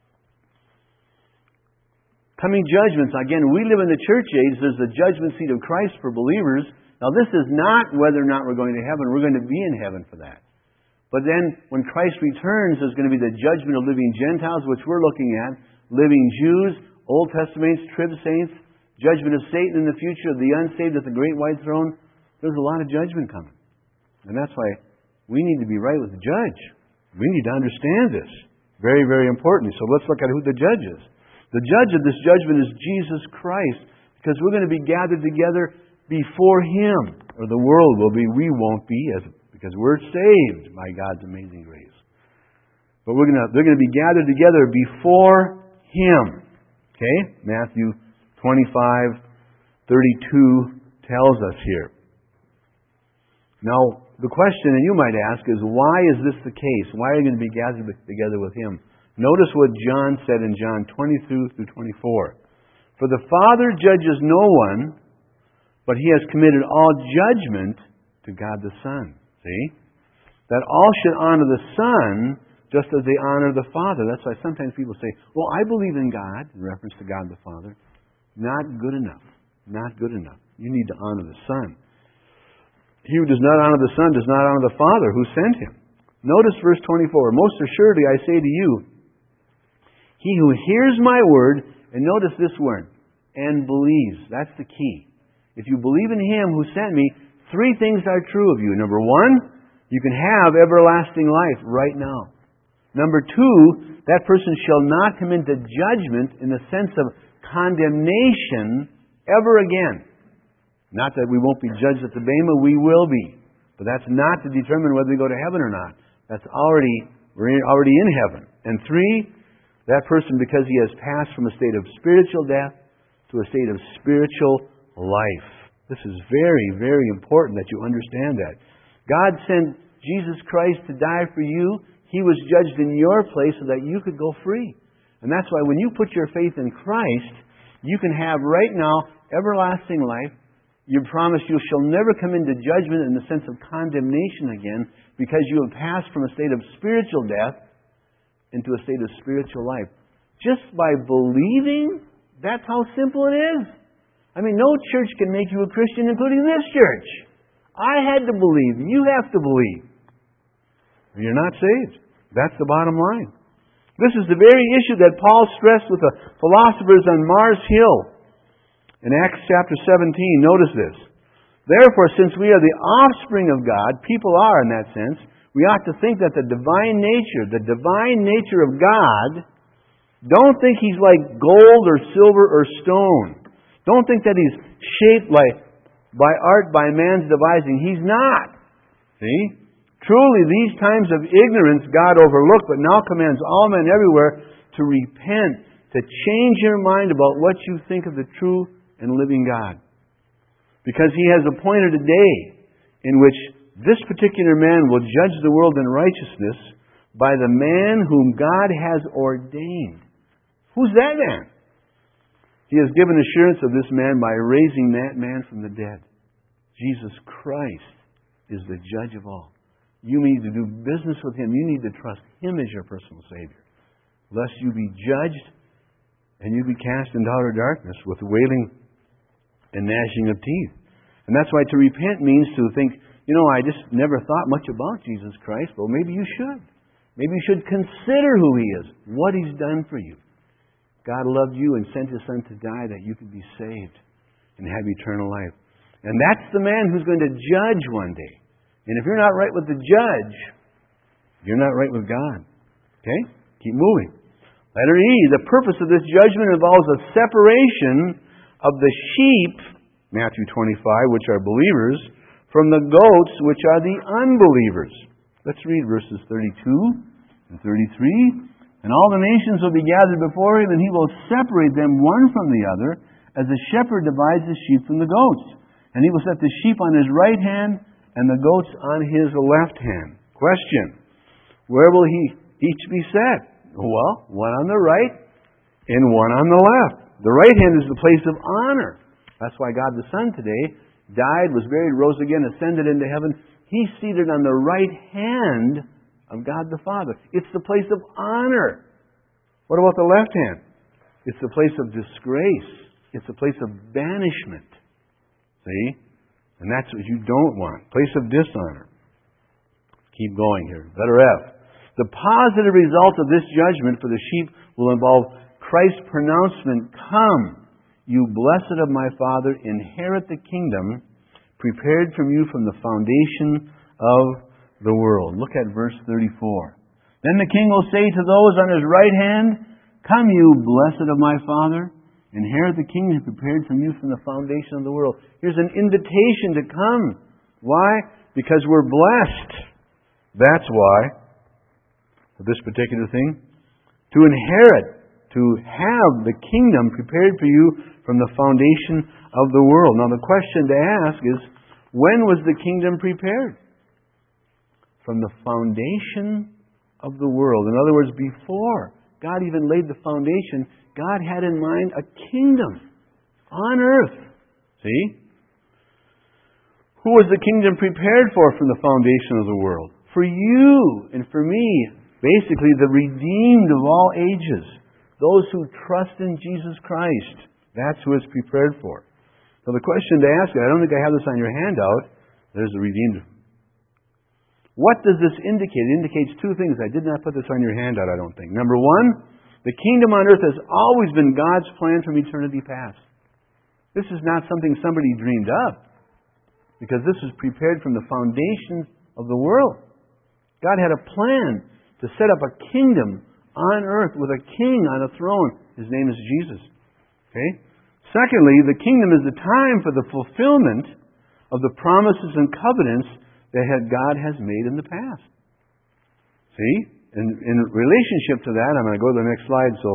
Coming judgments. Again, we live in the church age. There's the judgment seat of Christ for believers. Now, this is not whether or not we're going to heaven. We're going to be in heaven for that. But then, when Christ returns, there's going to be the judgment of living Gentiles, which we're looking at, living Jews, Old Testament, Trib saints, judgment of Satan in the future, the unsaved at the great white throne. There's a lot of judgment coming. And that's why we need to be right with the judge. We need to understand this. Very, very important. So let's look at who the judge is. The judge of this judgment is Jesus Christ, because we're going to be gathered together before Him, or the world will be. We won't be, as because we're saved by God's amazing grace. But we're going to, they're going to be gathered together before Him. Okay? Matthew twenty-five thirty-two tells us here. Now, the question, and you might ask, is why is this the case? Why are you going to be gathered together with Him? Notice what John said in John twenty-two through twenty-four. For the Father judges no one, but He has committed all judgment to God the Son. See? That all should honor the Son just as they honor the Father. That's why sometimes people say, well, I believe in God, in reference to God the Father. Not good enough. Not good enough. You need to honor the Son. He who does not honor the Son does not honor the Father who sent Him. Notice verse twenty-four. Most assuredly I say to you, he who hears my word, and notice this word, and believes. That's the key. If you believe in Him who sent me, three things are true of you. Number one, you can have everlasting life right now. Number two, that person shall not come into judgment in the sense of condemnation ever again. Not that we won't be judged at the Bema, we will be. But that's not to determine whether we go to heaven or not. That's already, we're already in heaven. And three, that person, because he has passed from a state of spiritual death to a state of spiritual life. This is very, very important that you understand that. God sent Jesus Christ to die for you. He was judged in your place so that you could go free. And that's why when you put your faith in Christ, you can have right now everlasting life. You promise you shall never come into judgment in the sense of condemnation again, because you have passed from a state of spiritual death into a state of spiritual life. Just by believing, that's how simple it is. I mean, no church can make you a Christian, including this church. I had to believe. You have to believe. You're not saved. That's the bottom line. This is the very issue that Paul stressed with the philosophers on Mars Hill. In Acts chapter seventeen, notice this. Therefore, since we are the offspring of God, people are in that sense, we ought to think that the divine nature, the divine nature of God, don't think He's like gold or silver or stone. Don't think that He's shaped like by art, by man's devising. He's not. See? Truly, these times of ignorance God overlooked, but now commands all men everywhere to repent, to change your mind about what you think of the true and living God. Because He has appointed a day in which this particular man will judge the world in righteousness by the man whom God has ordained. Who's that man? He has given assurance of this man by raising that man from the dead. Jesus Christ. is the judge of all. You need to do business with Him. You need to trust Him as your personal Savior, lest you be judged and you be cast into outer darkness with wailing and gnashing of teeth. And that's why to repent means to think, you know, I just never thought much about Jesus Christ. Well, maybe you should. Maybe you should consider who He is, what He's done for you. God loved you and sent His Son to die that you could be saved and have eternal life. And that's the man who's going to judge one day. And if you're not right with the judge, you're not right with God. Okay? Keep moving. Letter E, the purpose of this judgment involves a separation of the sheep, Matthew twenty-five, which are believers, from the goats, which are the unbelievers. Let's read verses thirty-two and thirty-three. And all the nations will be gathered before Him, and He will separate them one from the other, as a shepherd divides the sheep from the goats. And He will set the sheep on His right hand, and the goats on His left hand. Question: where will He each be set? Well, one on the right and one on the left. The right hand is the place of honor. That's why God the Son today died, was buried, rose again, ascended into heaven. He's seated on the right hand of God the Father. It's the place of honor. What about the left hand? It's the place of disgrace. It's a place of banishment. See? And that's what you don't want. Place of dishonor. Keep going here. Letter F. The positive result of this judgment for the sheep will involve Christ's pronouncement, "Come, you blessed of my Father, inherit the kingdom prepared from you from the foundation of the world." Look at verse thirty-four. Then the king will say to those on his right hand, "Come, you blessed of my Father, inherit the kingdom prepared from you from the foundation of the world." Here's an invitation to come. Why? Because we're blessed. That's why. For this particular thing. To inherit, to have the kingdom prepared for you from the foundation of the world. Now the question to ask is, when was the kingdom prepared? From the foundation of the world. In other words, before God even laid the foundation, God had in mind a kingdom on earth. See? Who was the kingdom prepared for from the foundation of the world? For you and for me. Basically, the redeemed of all ages. Those who trust in Jesus Christ. That's who it's prepared for. So the question to ask you, I don't think I have this on your handout. There's the redeemed. What does this indicate? It indicates two things. I did not put this on your handout, I don't think. Number one, the kingdom on earth has always been God's plan from eternity past. This is not something somebody dreamed up. Because this was prepared from the foundation of the world. God had a plan to set up a kingdom on earth with a king on a throne. His name is Jesus. Okay? Secondly, the kingdom is the time for the fulfillment of the promises and covenants that God has made in the past. See? In, in relationship to that, I'm going to go to the next slide, so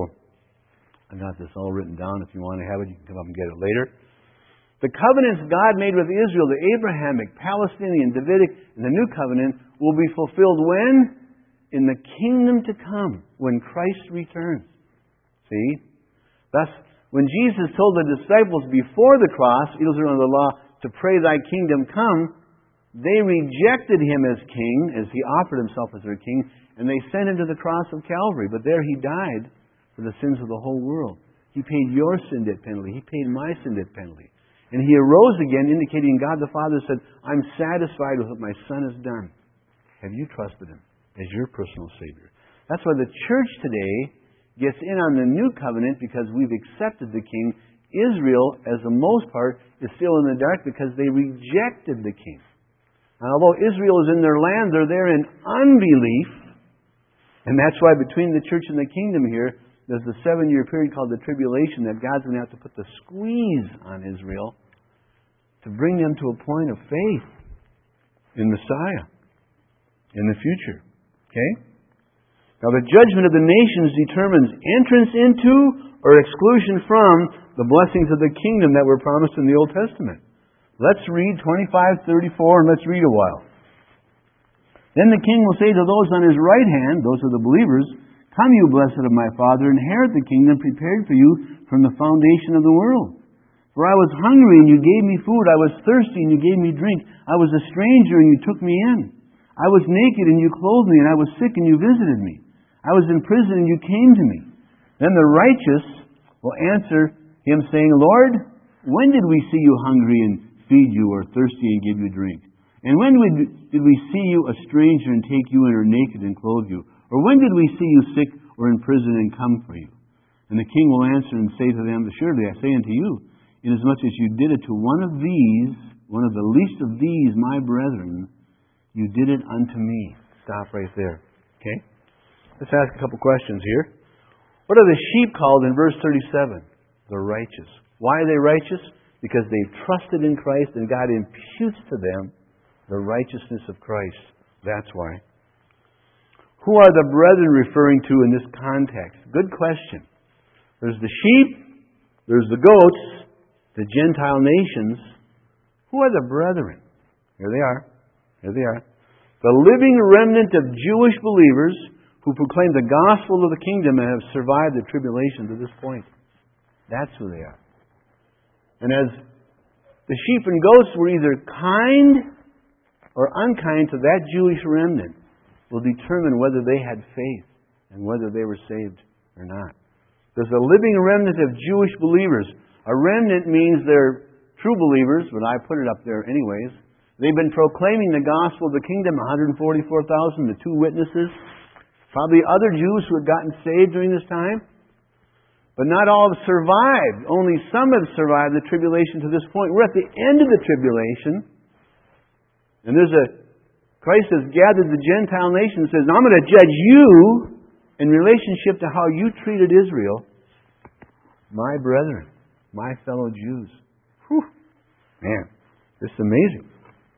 I got this all written down. If you want to have it, you can come up and get it later. The covenants God made with Israel, the Abrahamic, Palestinian, Davidic, and the new covenant will be fulfilled when? In the kingdom to come, when Christ returns. See? Thus, when Jesus told the disciples before the cross, Israel under the law, to pray thy kingdom come, they rejected Him as king, as He offered Himself as their king, and they sent Him to the cross of Calvary. But there He died for the sins of the whole world. He paid your sin debt penalty. He paid my sin debt penalty. And He arose again, indicating God the Father said, I'm satisfied with what my Son has done. Have you trusted Him as your personal Savior? That's why the church today gets in on the new covenant, because we've accepted the King. Israel, as the most part, is still in the dark because they rejected the King. And although Israel is in their land, they're there in unbelief. And that's why between the church and the kingdom here, there's the seven-year period called the tribulation that God's going to have to put the squeeze on Israel to bring them to a point of faith in Messiah in the future. Okay? Now the judgment of the nations determines entrance into or exclusion from the blessings of the kingdom that were promised in the Old Testament. Let's read twenty-five, thirty-four, and let's read a while. Then the king will say to those on his right hand, those are the believers, come, you blessed of my Father, inherit the kingdom prepared for you from the foundation of the world. For I was hungry, and you gave me food. I was thirsty, and you gave me drink. I was a stranger, and you took me in. I was naked, and you clothed me, and I was sick, and you visited me. I was in prison, and you came to me. Then the righteous will answer him, saying, Lord, when did we see you hungry and feed you, or thirsty and give you drink? And when did we see you a stranger and take you in, or naked and clothe you? Or when did we see you sick or in prison and come for you? And the king will answer and say to them, Assuredly I say unto you, inasmuch as you did it to one of these, one of the least of these, my brethren, you did it unto me. Stop right there. Okay? Let's ask a couple questions here. What are the sheep called in verse thirty-seven? The righteous. Why are they righteous? Because they've trusted in Christ and God imputes to them the righteousness of Christ. That's why. Who are the brethren referring to in this context? Good question. There's the sheep, there's the goats, the Gentile nations. Who are the brethren? Here they are. Here they are. The living remnant of Jewish believers who proclaim the gospel of the kingdom and have survived the tribulation to this point. That's who they are. And as the sheep and goats were either kind or unkind to that Jewish remnant, will determine whether they had faith and whether they were saved or not. There's a living remnant of Jewish believers. A remnant means they're true believers, but I put it up there anyways. They've been proclaiming the gospel of the kingdom, one hundred forty-four thousand, the two witnesses. Probably other Jews who had gotten saved during this time. But not all have survived. Only some have survived the tribulation to this point. We're at the end of the tribulation. And there's a Christ has gathered the Gentile nations and says, I'm going to judge you in relationship to how you treated Israel, my brethren, my fellow Jews. Whew. Man, this is amazing.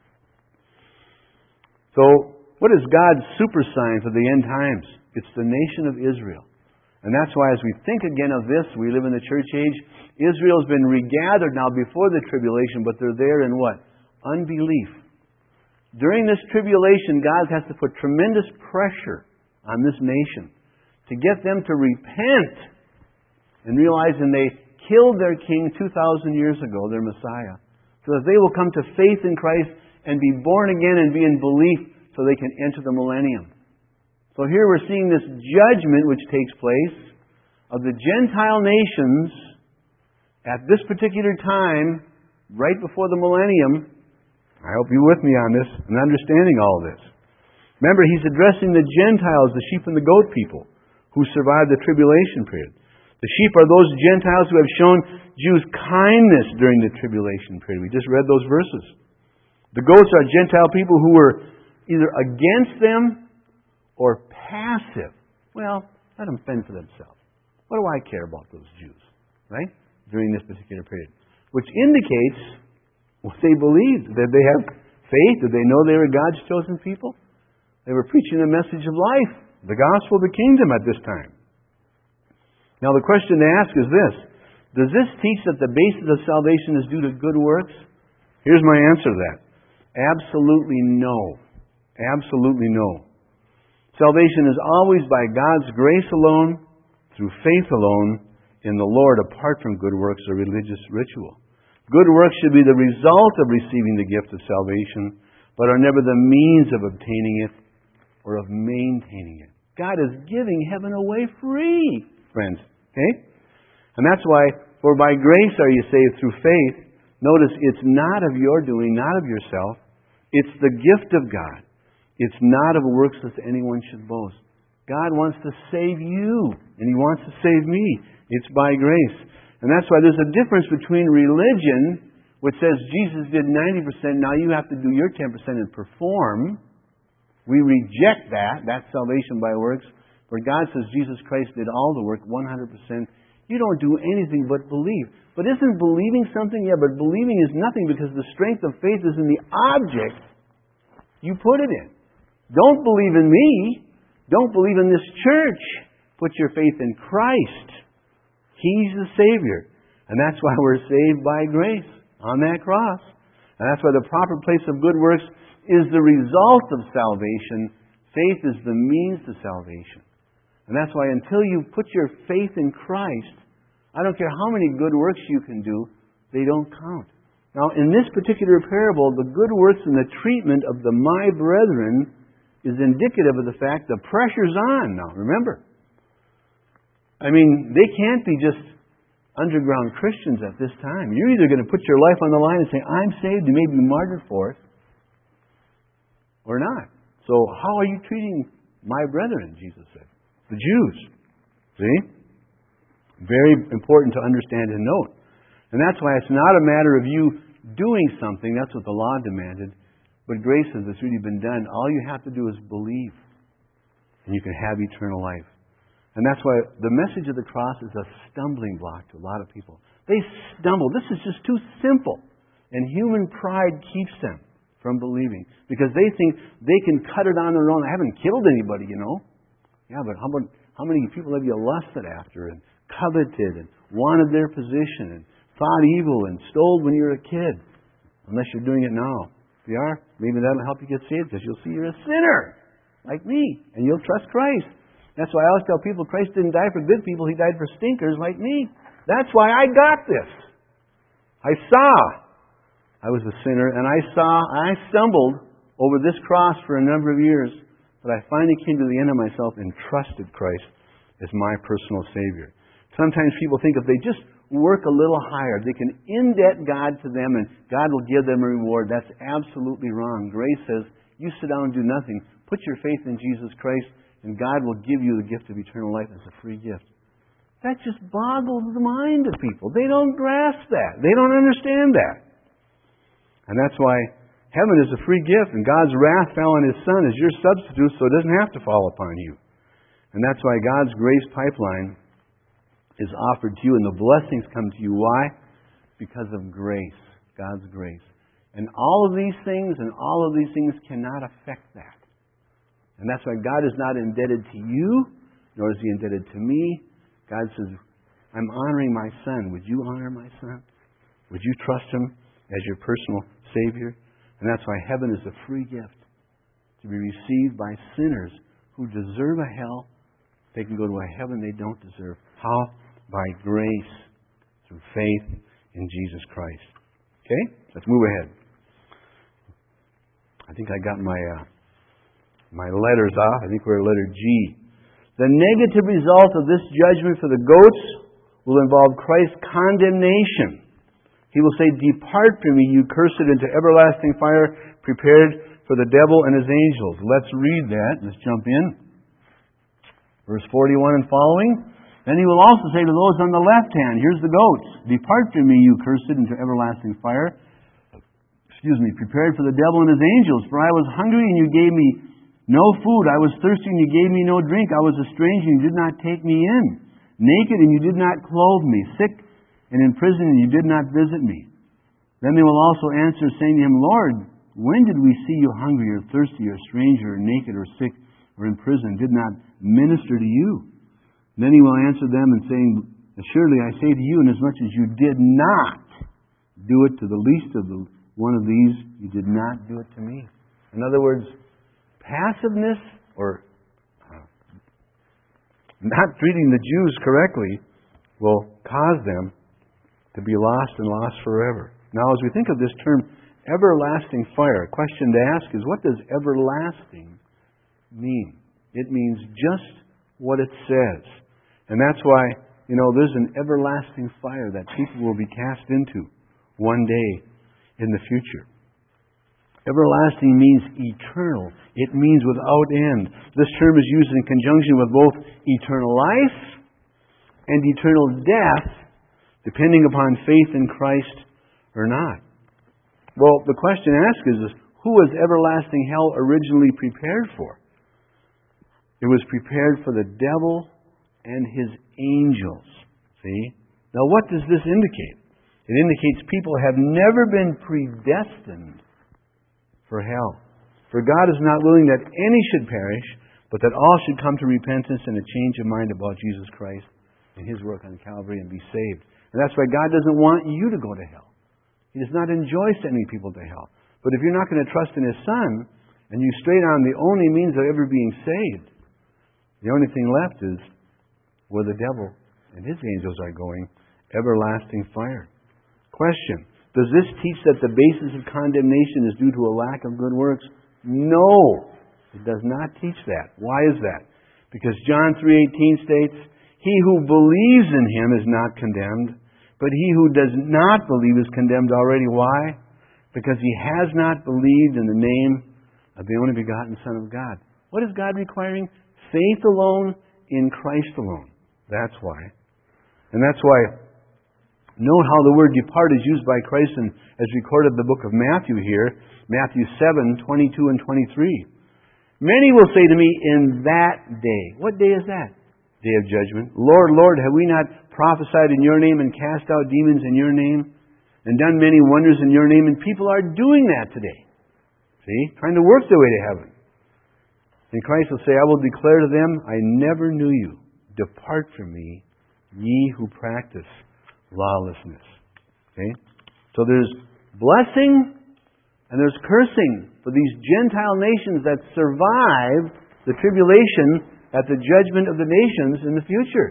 So, what is God's super sign for the end times? It's the nation of Israel. And that's why as we think again of this, we live in the church age, Israel's been regathered now before the tribulation, but they're there in what? Unbelief. During this tribulation, God has to put tremendous pressure on this nation to get them to repent and realizing they killed their king two thousand years ago, their Messiah, so that they will come to faith in Christ and be born again and be in belief so they can enter the millennium. So here we're seeing this judgment which takes place of the Gentile nations at this particular time, right before the millennium. I hope you're with me on this and understanding all this. Remember, he's addressing the Gentiles, the sheep and the goat people, who survived the tribulation period. The sheep are those Gentiles who have shown Jews kindness during the tribulation period. We just read those verses. The goats are Gentile people who were either against them or passive. Well, let them fend for themselves. What do I care about those Jews? Right? During this particular period. Which indicates what they believed. Did they have faith? Did they know they were God's chosen people? They were preaching the message of life, the gospel of the kingdom at this time. Now the question to ask is this. Does this teach that the basis of salvation is due to good works? Here's my answer to that. Absolutely no. Absolutely no. Salvation is always by God's grace alone, through faith alone, in the Lord, apart from good works or religious ritual. Good works should be the result of receiving the gift of salvation, but are never the means of obtaining it or of maintaining it. God is giving heaven away free, friends. Okay? And that's why, for by grace are you saved through faith. Notice, it's not of your doing, not of yourself. It's the gift of God. It's not of works that anyone should boast. God wants to save you, and He wants to save me. It's by grace. And that's why there's a difference between religion, which says Jesus did ninety percent, now you have to do your ten percent and perform. We reject that. That's salvation by works. Where God says Jesus Christ did all the work, one hundred percent. You don't do anything but believe. But isn't believing something? Yeah, but believing is nothing because the strength of faith is in the object you put it in. Don't believe in me. Don't believe in this church. Put your faith in Christ. He's the Savior. And that's why we're saved by grace on that cross. And that's why the proper place of good works is the result of salvation. Faith is the means to salvation. And that's why until you put your faith in Christ, I don't care how many good works you can do, they don't count. Now, in this particular parable, the good works and the treatment of the my brethren is indicative of the fact the pressure's on now, remember. I mean, they can't be just underground Christians at this time. You're either going to put your life on the line and say, I'm saved, you may be martyred for it, or not. So how are you treating my brethren, Jesus said? The Jews. See? Very important to understand and note. And that's why it's not a matter of you doing something. That's what the law demanded. But grace says it's really been done. All you have to do is believe. And you can have eternal life. And that's why the message of the cross is a stumbling block to a lot of people. They stumble. This is just too simple. And human pride keeps them from believing. Because they think they can cut it on their own. I haven't killed anybody, you know. Yeah, but how about how many people have you lusted after and coveted and wanted their position and thought evil and stole when you were a kid? Unless you're doing it now. If you are, maybe that'll help you get saved because you'll see you're a sinner like me and you'll trust Christ. That's why I always tell people Christ didn't die for good people. He died for stinkers like me. That's why I got this. I saw I was a sinner and I saw, I stumbled over this cross for a number of years, but I finally came to the end of myself and trusted Christ as my personal Savior. Sometimes people think if they just work a little higher, they can indebt God to them and God will give them a reward. That's absolutely wrong. Grace says, you sit down and do nothing. Put your faith in Jesus Christ and God will give you the gift of eternal life as a free gift. That just boggles the mind of people. They don't grasp that. They don't understand that. And that's why heaven is a free gift and God's wrath fell on His Son as your substitute so it doesn't have to fall upon you. And that's why God's grace pipeline is offered to you and the blessings come to you. Why? Because of grace. God's grace. And all of these things and all of these things cannot affect that. And that's why God is not indebted to you, nor is He indebted to me. God says, I'm honoring my Son. Would you honor my Son? Would you trust Him as your personal Savior? And that's why heaven is a free gift to be received by sinners who deserve a hell. They can go to a heaven they don't deserve. How? By grace, through faith in Jesus Christ. Okay? Let's move ahead. I think I got my uh, my letters off. I think we're at letter G. The negative result of this judgment for the goats will involve Christ's condemnation. He will say, depart from me, you cursed, into everlasting fire prepared for the devil and his angels. Let's read that. Let's jump in. Verse forty-one and following. Then he will also say to those on the left hand, here's the goats, depart from me, you cursed, into everlasting fire. Excuse me, prepared for the devil and his angels. For I was hungry and you gave me no food. I was thirsty and you gave me no drink. I was a stranger and you did not take me in. Naked and you did not clothe me. Sick and in prison and you did not visit me. Then they will also answer, saying to him, Lord, when did we see you hungry or thirsty or stranger or naked or sick or in prison, did not minister to you? Then he will answer them and saying, surely I say to you, inasmuch as you did not do it to the least of the one of these, you did not do it to me. In other words, passiveness or uh, not treating the Jews correctly will cause them to be lost and lost forever. Now, as we think of this term, everlasting fire, a question to ask is, what does everlasting mean? It means just what it says. And that's why, you know, there's an everlasting fire that people will be cast into one day in the future. Everlasting means eternal. It means without end. This term is used in conjunction with both eternal life and eternal death, depending upon faith in Christ or not. Well, the question asked is, who was everlasting hell originally prepared for? It was prepared for the devil and his angels. See? Now, what does this indicate? It indicates people have never been predestined for hell. For God is not willing that any should perish, but that all should come to repentance and a change of mind about Jesus Christ and His work on Calvary and be saved. And that's why God doesn't want you to go to hell. He does not enjoy sending people to hell. But if you're not going to trust in His Son, and you straight on the only means of ever being saved, the only thing left is where the devil and his angels are going, everlasting fire. Question. Does this teach that the basis of condemnation is due to a lack of good works? No. It does not teach that. Why is that? Because John three eighteen states, "He who believes in Him is not condemned, but he who does not believe is condemned already." Why? Because he has not believed in the name of the only begotten Son of God. What is God requiring? Faith alone in Christ alone. That's why. And that's why, note how the word depart is used by Christ in, as recorded in the book of Matthew here, Matthew seven, twenty-two and twenty-three. "Many will say to me in that day," what day is that? Day of judgment. "Lord, Lord, have we not prophesied in your name and cast out demons in your name and done many wonders in your name?" And people are doing that today. See? Trying to work their way to heaven. And Christ will say, "I will declare to them, I never knew you. Depart from me, ye who practice lawlessness." Okay? So there's blessing and there's cursing for these Gentile nations that survive the tribulation at the judgment of the nations in the future.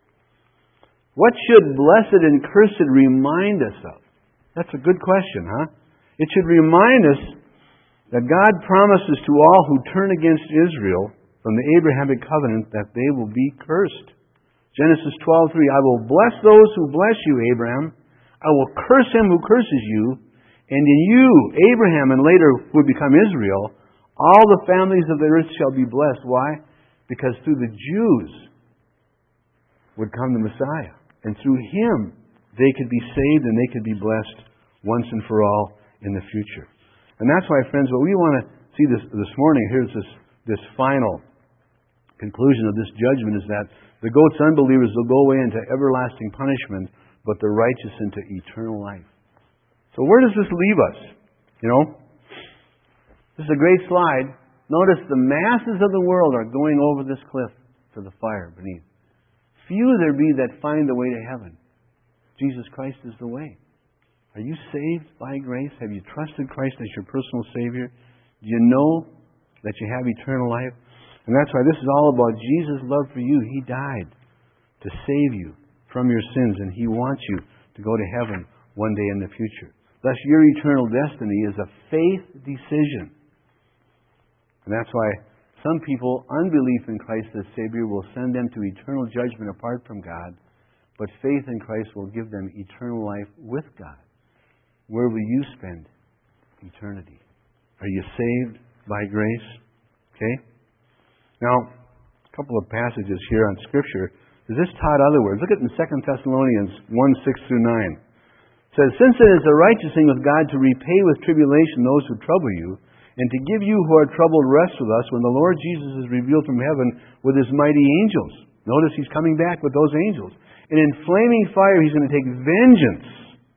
What should blessed and cursed remind us of? That's a good question, huh? It should remind us that God promises to all who turn against Israel from the Abrahamic covenant that they will be cursed. Genesis twelve three, "I will bless those who bless you, Abraham. I will curse him who curses you. And in you, Abraham, and later who would become Israel, all the families of the earth shall be blessed." Why? Because through the Jews would come the Messiah. And through Him, they could be saved and they could be blessed once and for all in the future. And that's why, friends, what we want to see this this morning, here's this, this final conclusion of this judgment, is that the goat's unbelievers will go away into everlasting punishment, but the righteous into eternal life. So where does this leave us? You know, this is a great slide. Notice the masses of the world are going over this cliff to the fire beneath. Few there be that find the way to heaven. Jesus Christ is the way. Are you saved by grace? Have you trusted Christ as your personal Savior? Do you know that you have eternal life? And that's why this is all about Jesus' love for you. He died to save you from your sins, and He wants you to go to heaven one day in the future. Thus, your eternal destiny is a faith decision. And that's why some people, unbelief in Christ as Savior will send them to eternal judgment apart from God, but faith in Christ will give them eternal life with God. Where will you spend eternity? Are you saved by grace? Okay? Now, a couple of passages here on Scripture. Is this taught other words? Look at in Second Thessalonians one, six through nine. It says, "Since it is a righteous thing with God to repay with tribulation those who trouble you, and to give you who are troubled rest with us when the Lord Jesus is revealed from heaven with His mighty angels." Notice He's coming back with those angels. "And in flaming fire He's going to take vengeance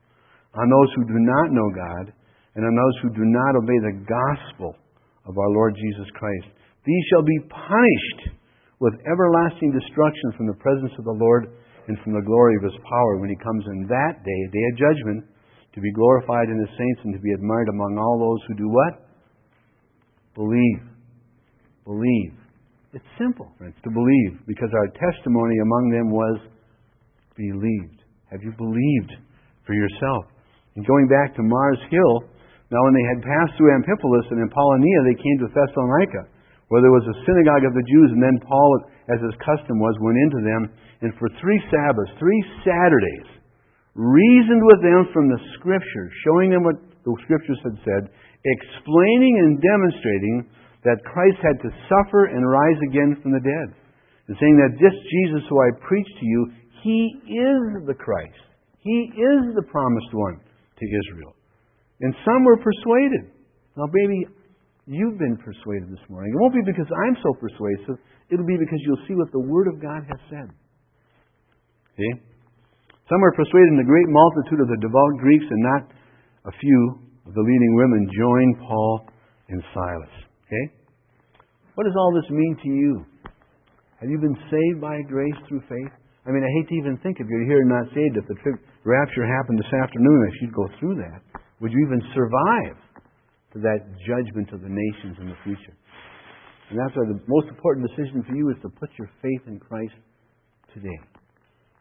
on those who do not know God, and on those who do not obey the gospel of our Lord Jesus Christ. These shall be punished with everlasting destruction from the presence of the Lord and from the glory of His power when He comes in that day, day of judgment, to be glorified in His saints and to be admired among all those who do" what? Believe. Believe. It's simple, friends, to believe, because our testimony among them was believed. Have you believed for yourself? And going back to Mars Hill, now when they had passed through Amphipolis and Apollonia, they came to Thessalonica, where there was a synagogue of the Jews, and then Paul, as his custom was, went into them, and for three Sabbaths, three Saturdays, reasoned with them from the Scriptures, showing them what the Scriptures had said, explaining and demonstrating that Christ had to suffer and rise again from the dead, and saying that this Jesus who I preach to you, He is the Christ. He is the promised one to Israel. And some were persuaded. Now, baby, you've been persuaded this morning. It won't be because I'm so persuasive. It'll be because you'll see what the Word of God has said. See? Some were persuaded, and the great multitude of the devout Greeks and not a few of the leading women joined Paul and Silas. Okay? What does all this mean to you? Have you been saved by grace through faith? I mean, I hate to even think if you're here and not saved, if the tri- rapture happened this afternoon, if you'd go through that, would you even survive to that judgment of the nations in the future? And that's why the most important decision for you is to put your faith in Christ today.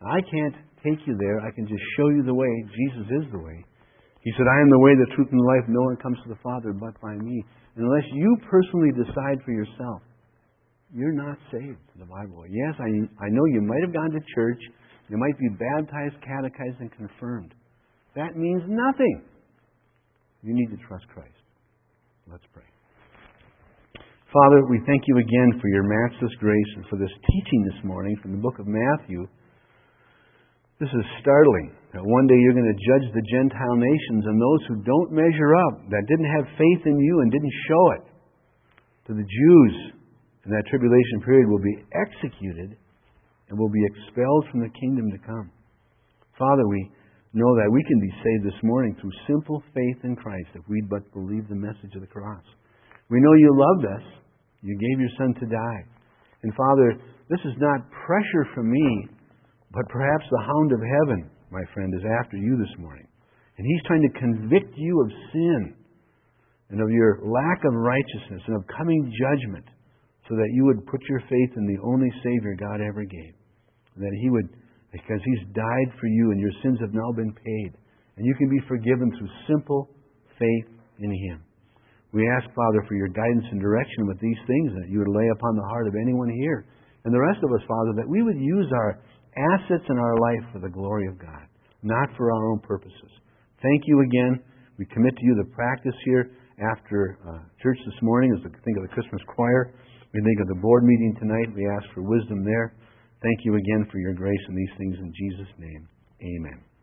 I can't take you there. I can just show you the way. Jesus is the way. He said, I am the way, the truth, and the life. No one comes to the Father but by me. And unless you personally decide for yourself, you're not saved in the Bible. Yes, I, I know you might have gone to church. You might be baptized, catechized, and confirmed. That means nothing. You need to trust Christ. Let's pray. Father, we thank you again for your matchless grace and for this teaching this morning from the book of Matthew. This is startling that one day you're going to judge the Gentile nations, and those who don't measure up, that didn't have faith in you and didn't show it to the Jews in that tribulation period, will be executed and will be expelled from the kingdom to come. Father, we know that we can be saved this morning through simple faith in Christ if we'd but believe the message of the cross. We know you loved us. You gave your Son to die. And Father, this is not pressure from me, but perhaps the hound of heaven, my friend, is after you this morning. And he's trying to convict you of sin and of your lack of righteousness and of coming judgment so that you would put your faith in the only Savior God ever gave. And that He would, because He's died for you and your sins have now been paid. And you can be forgiven through simple faith in Him. We ask, Father, for your guidance and direction with these things that you would lay upon the heart of anyone here. And the rest of us, Father, that we would use our assets in our life for the glory of God, not for our own purposes. Thank you again. We commit to you the practice here after uh, church this morning as we think of the Christmas choir. We think of the board meeting tonight. We ask for wisdom there. Thank you again for your grace in these things in Jesus' name. Amen.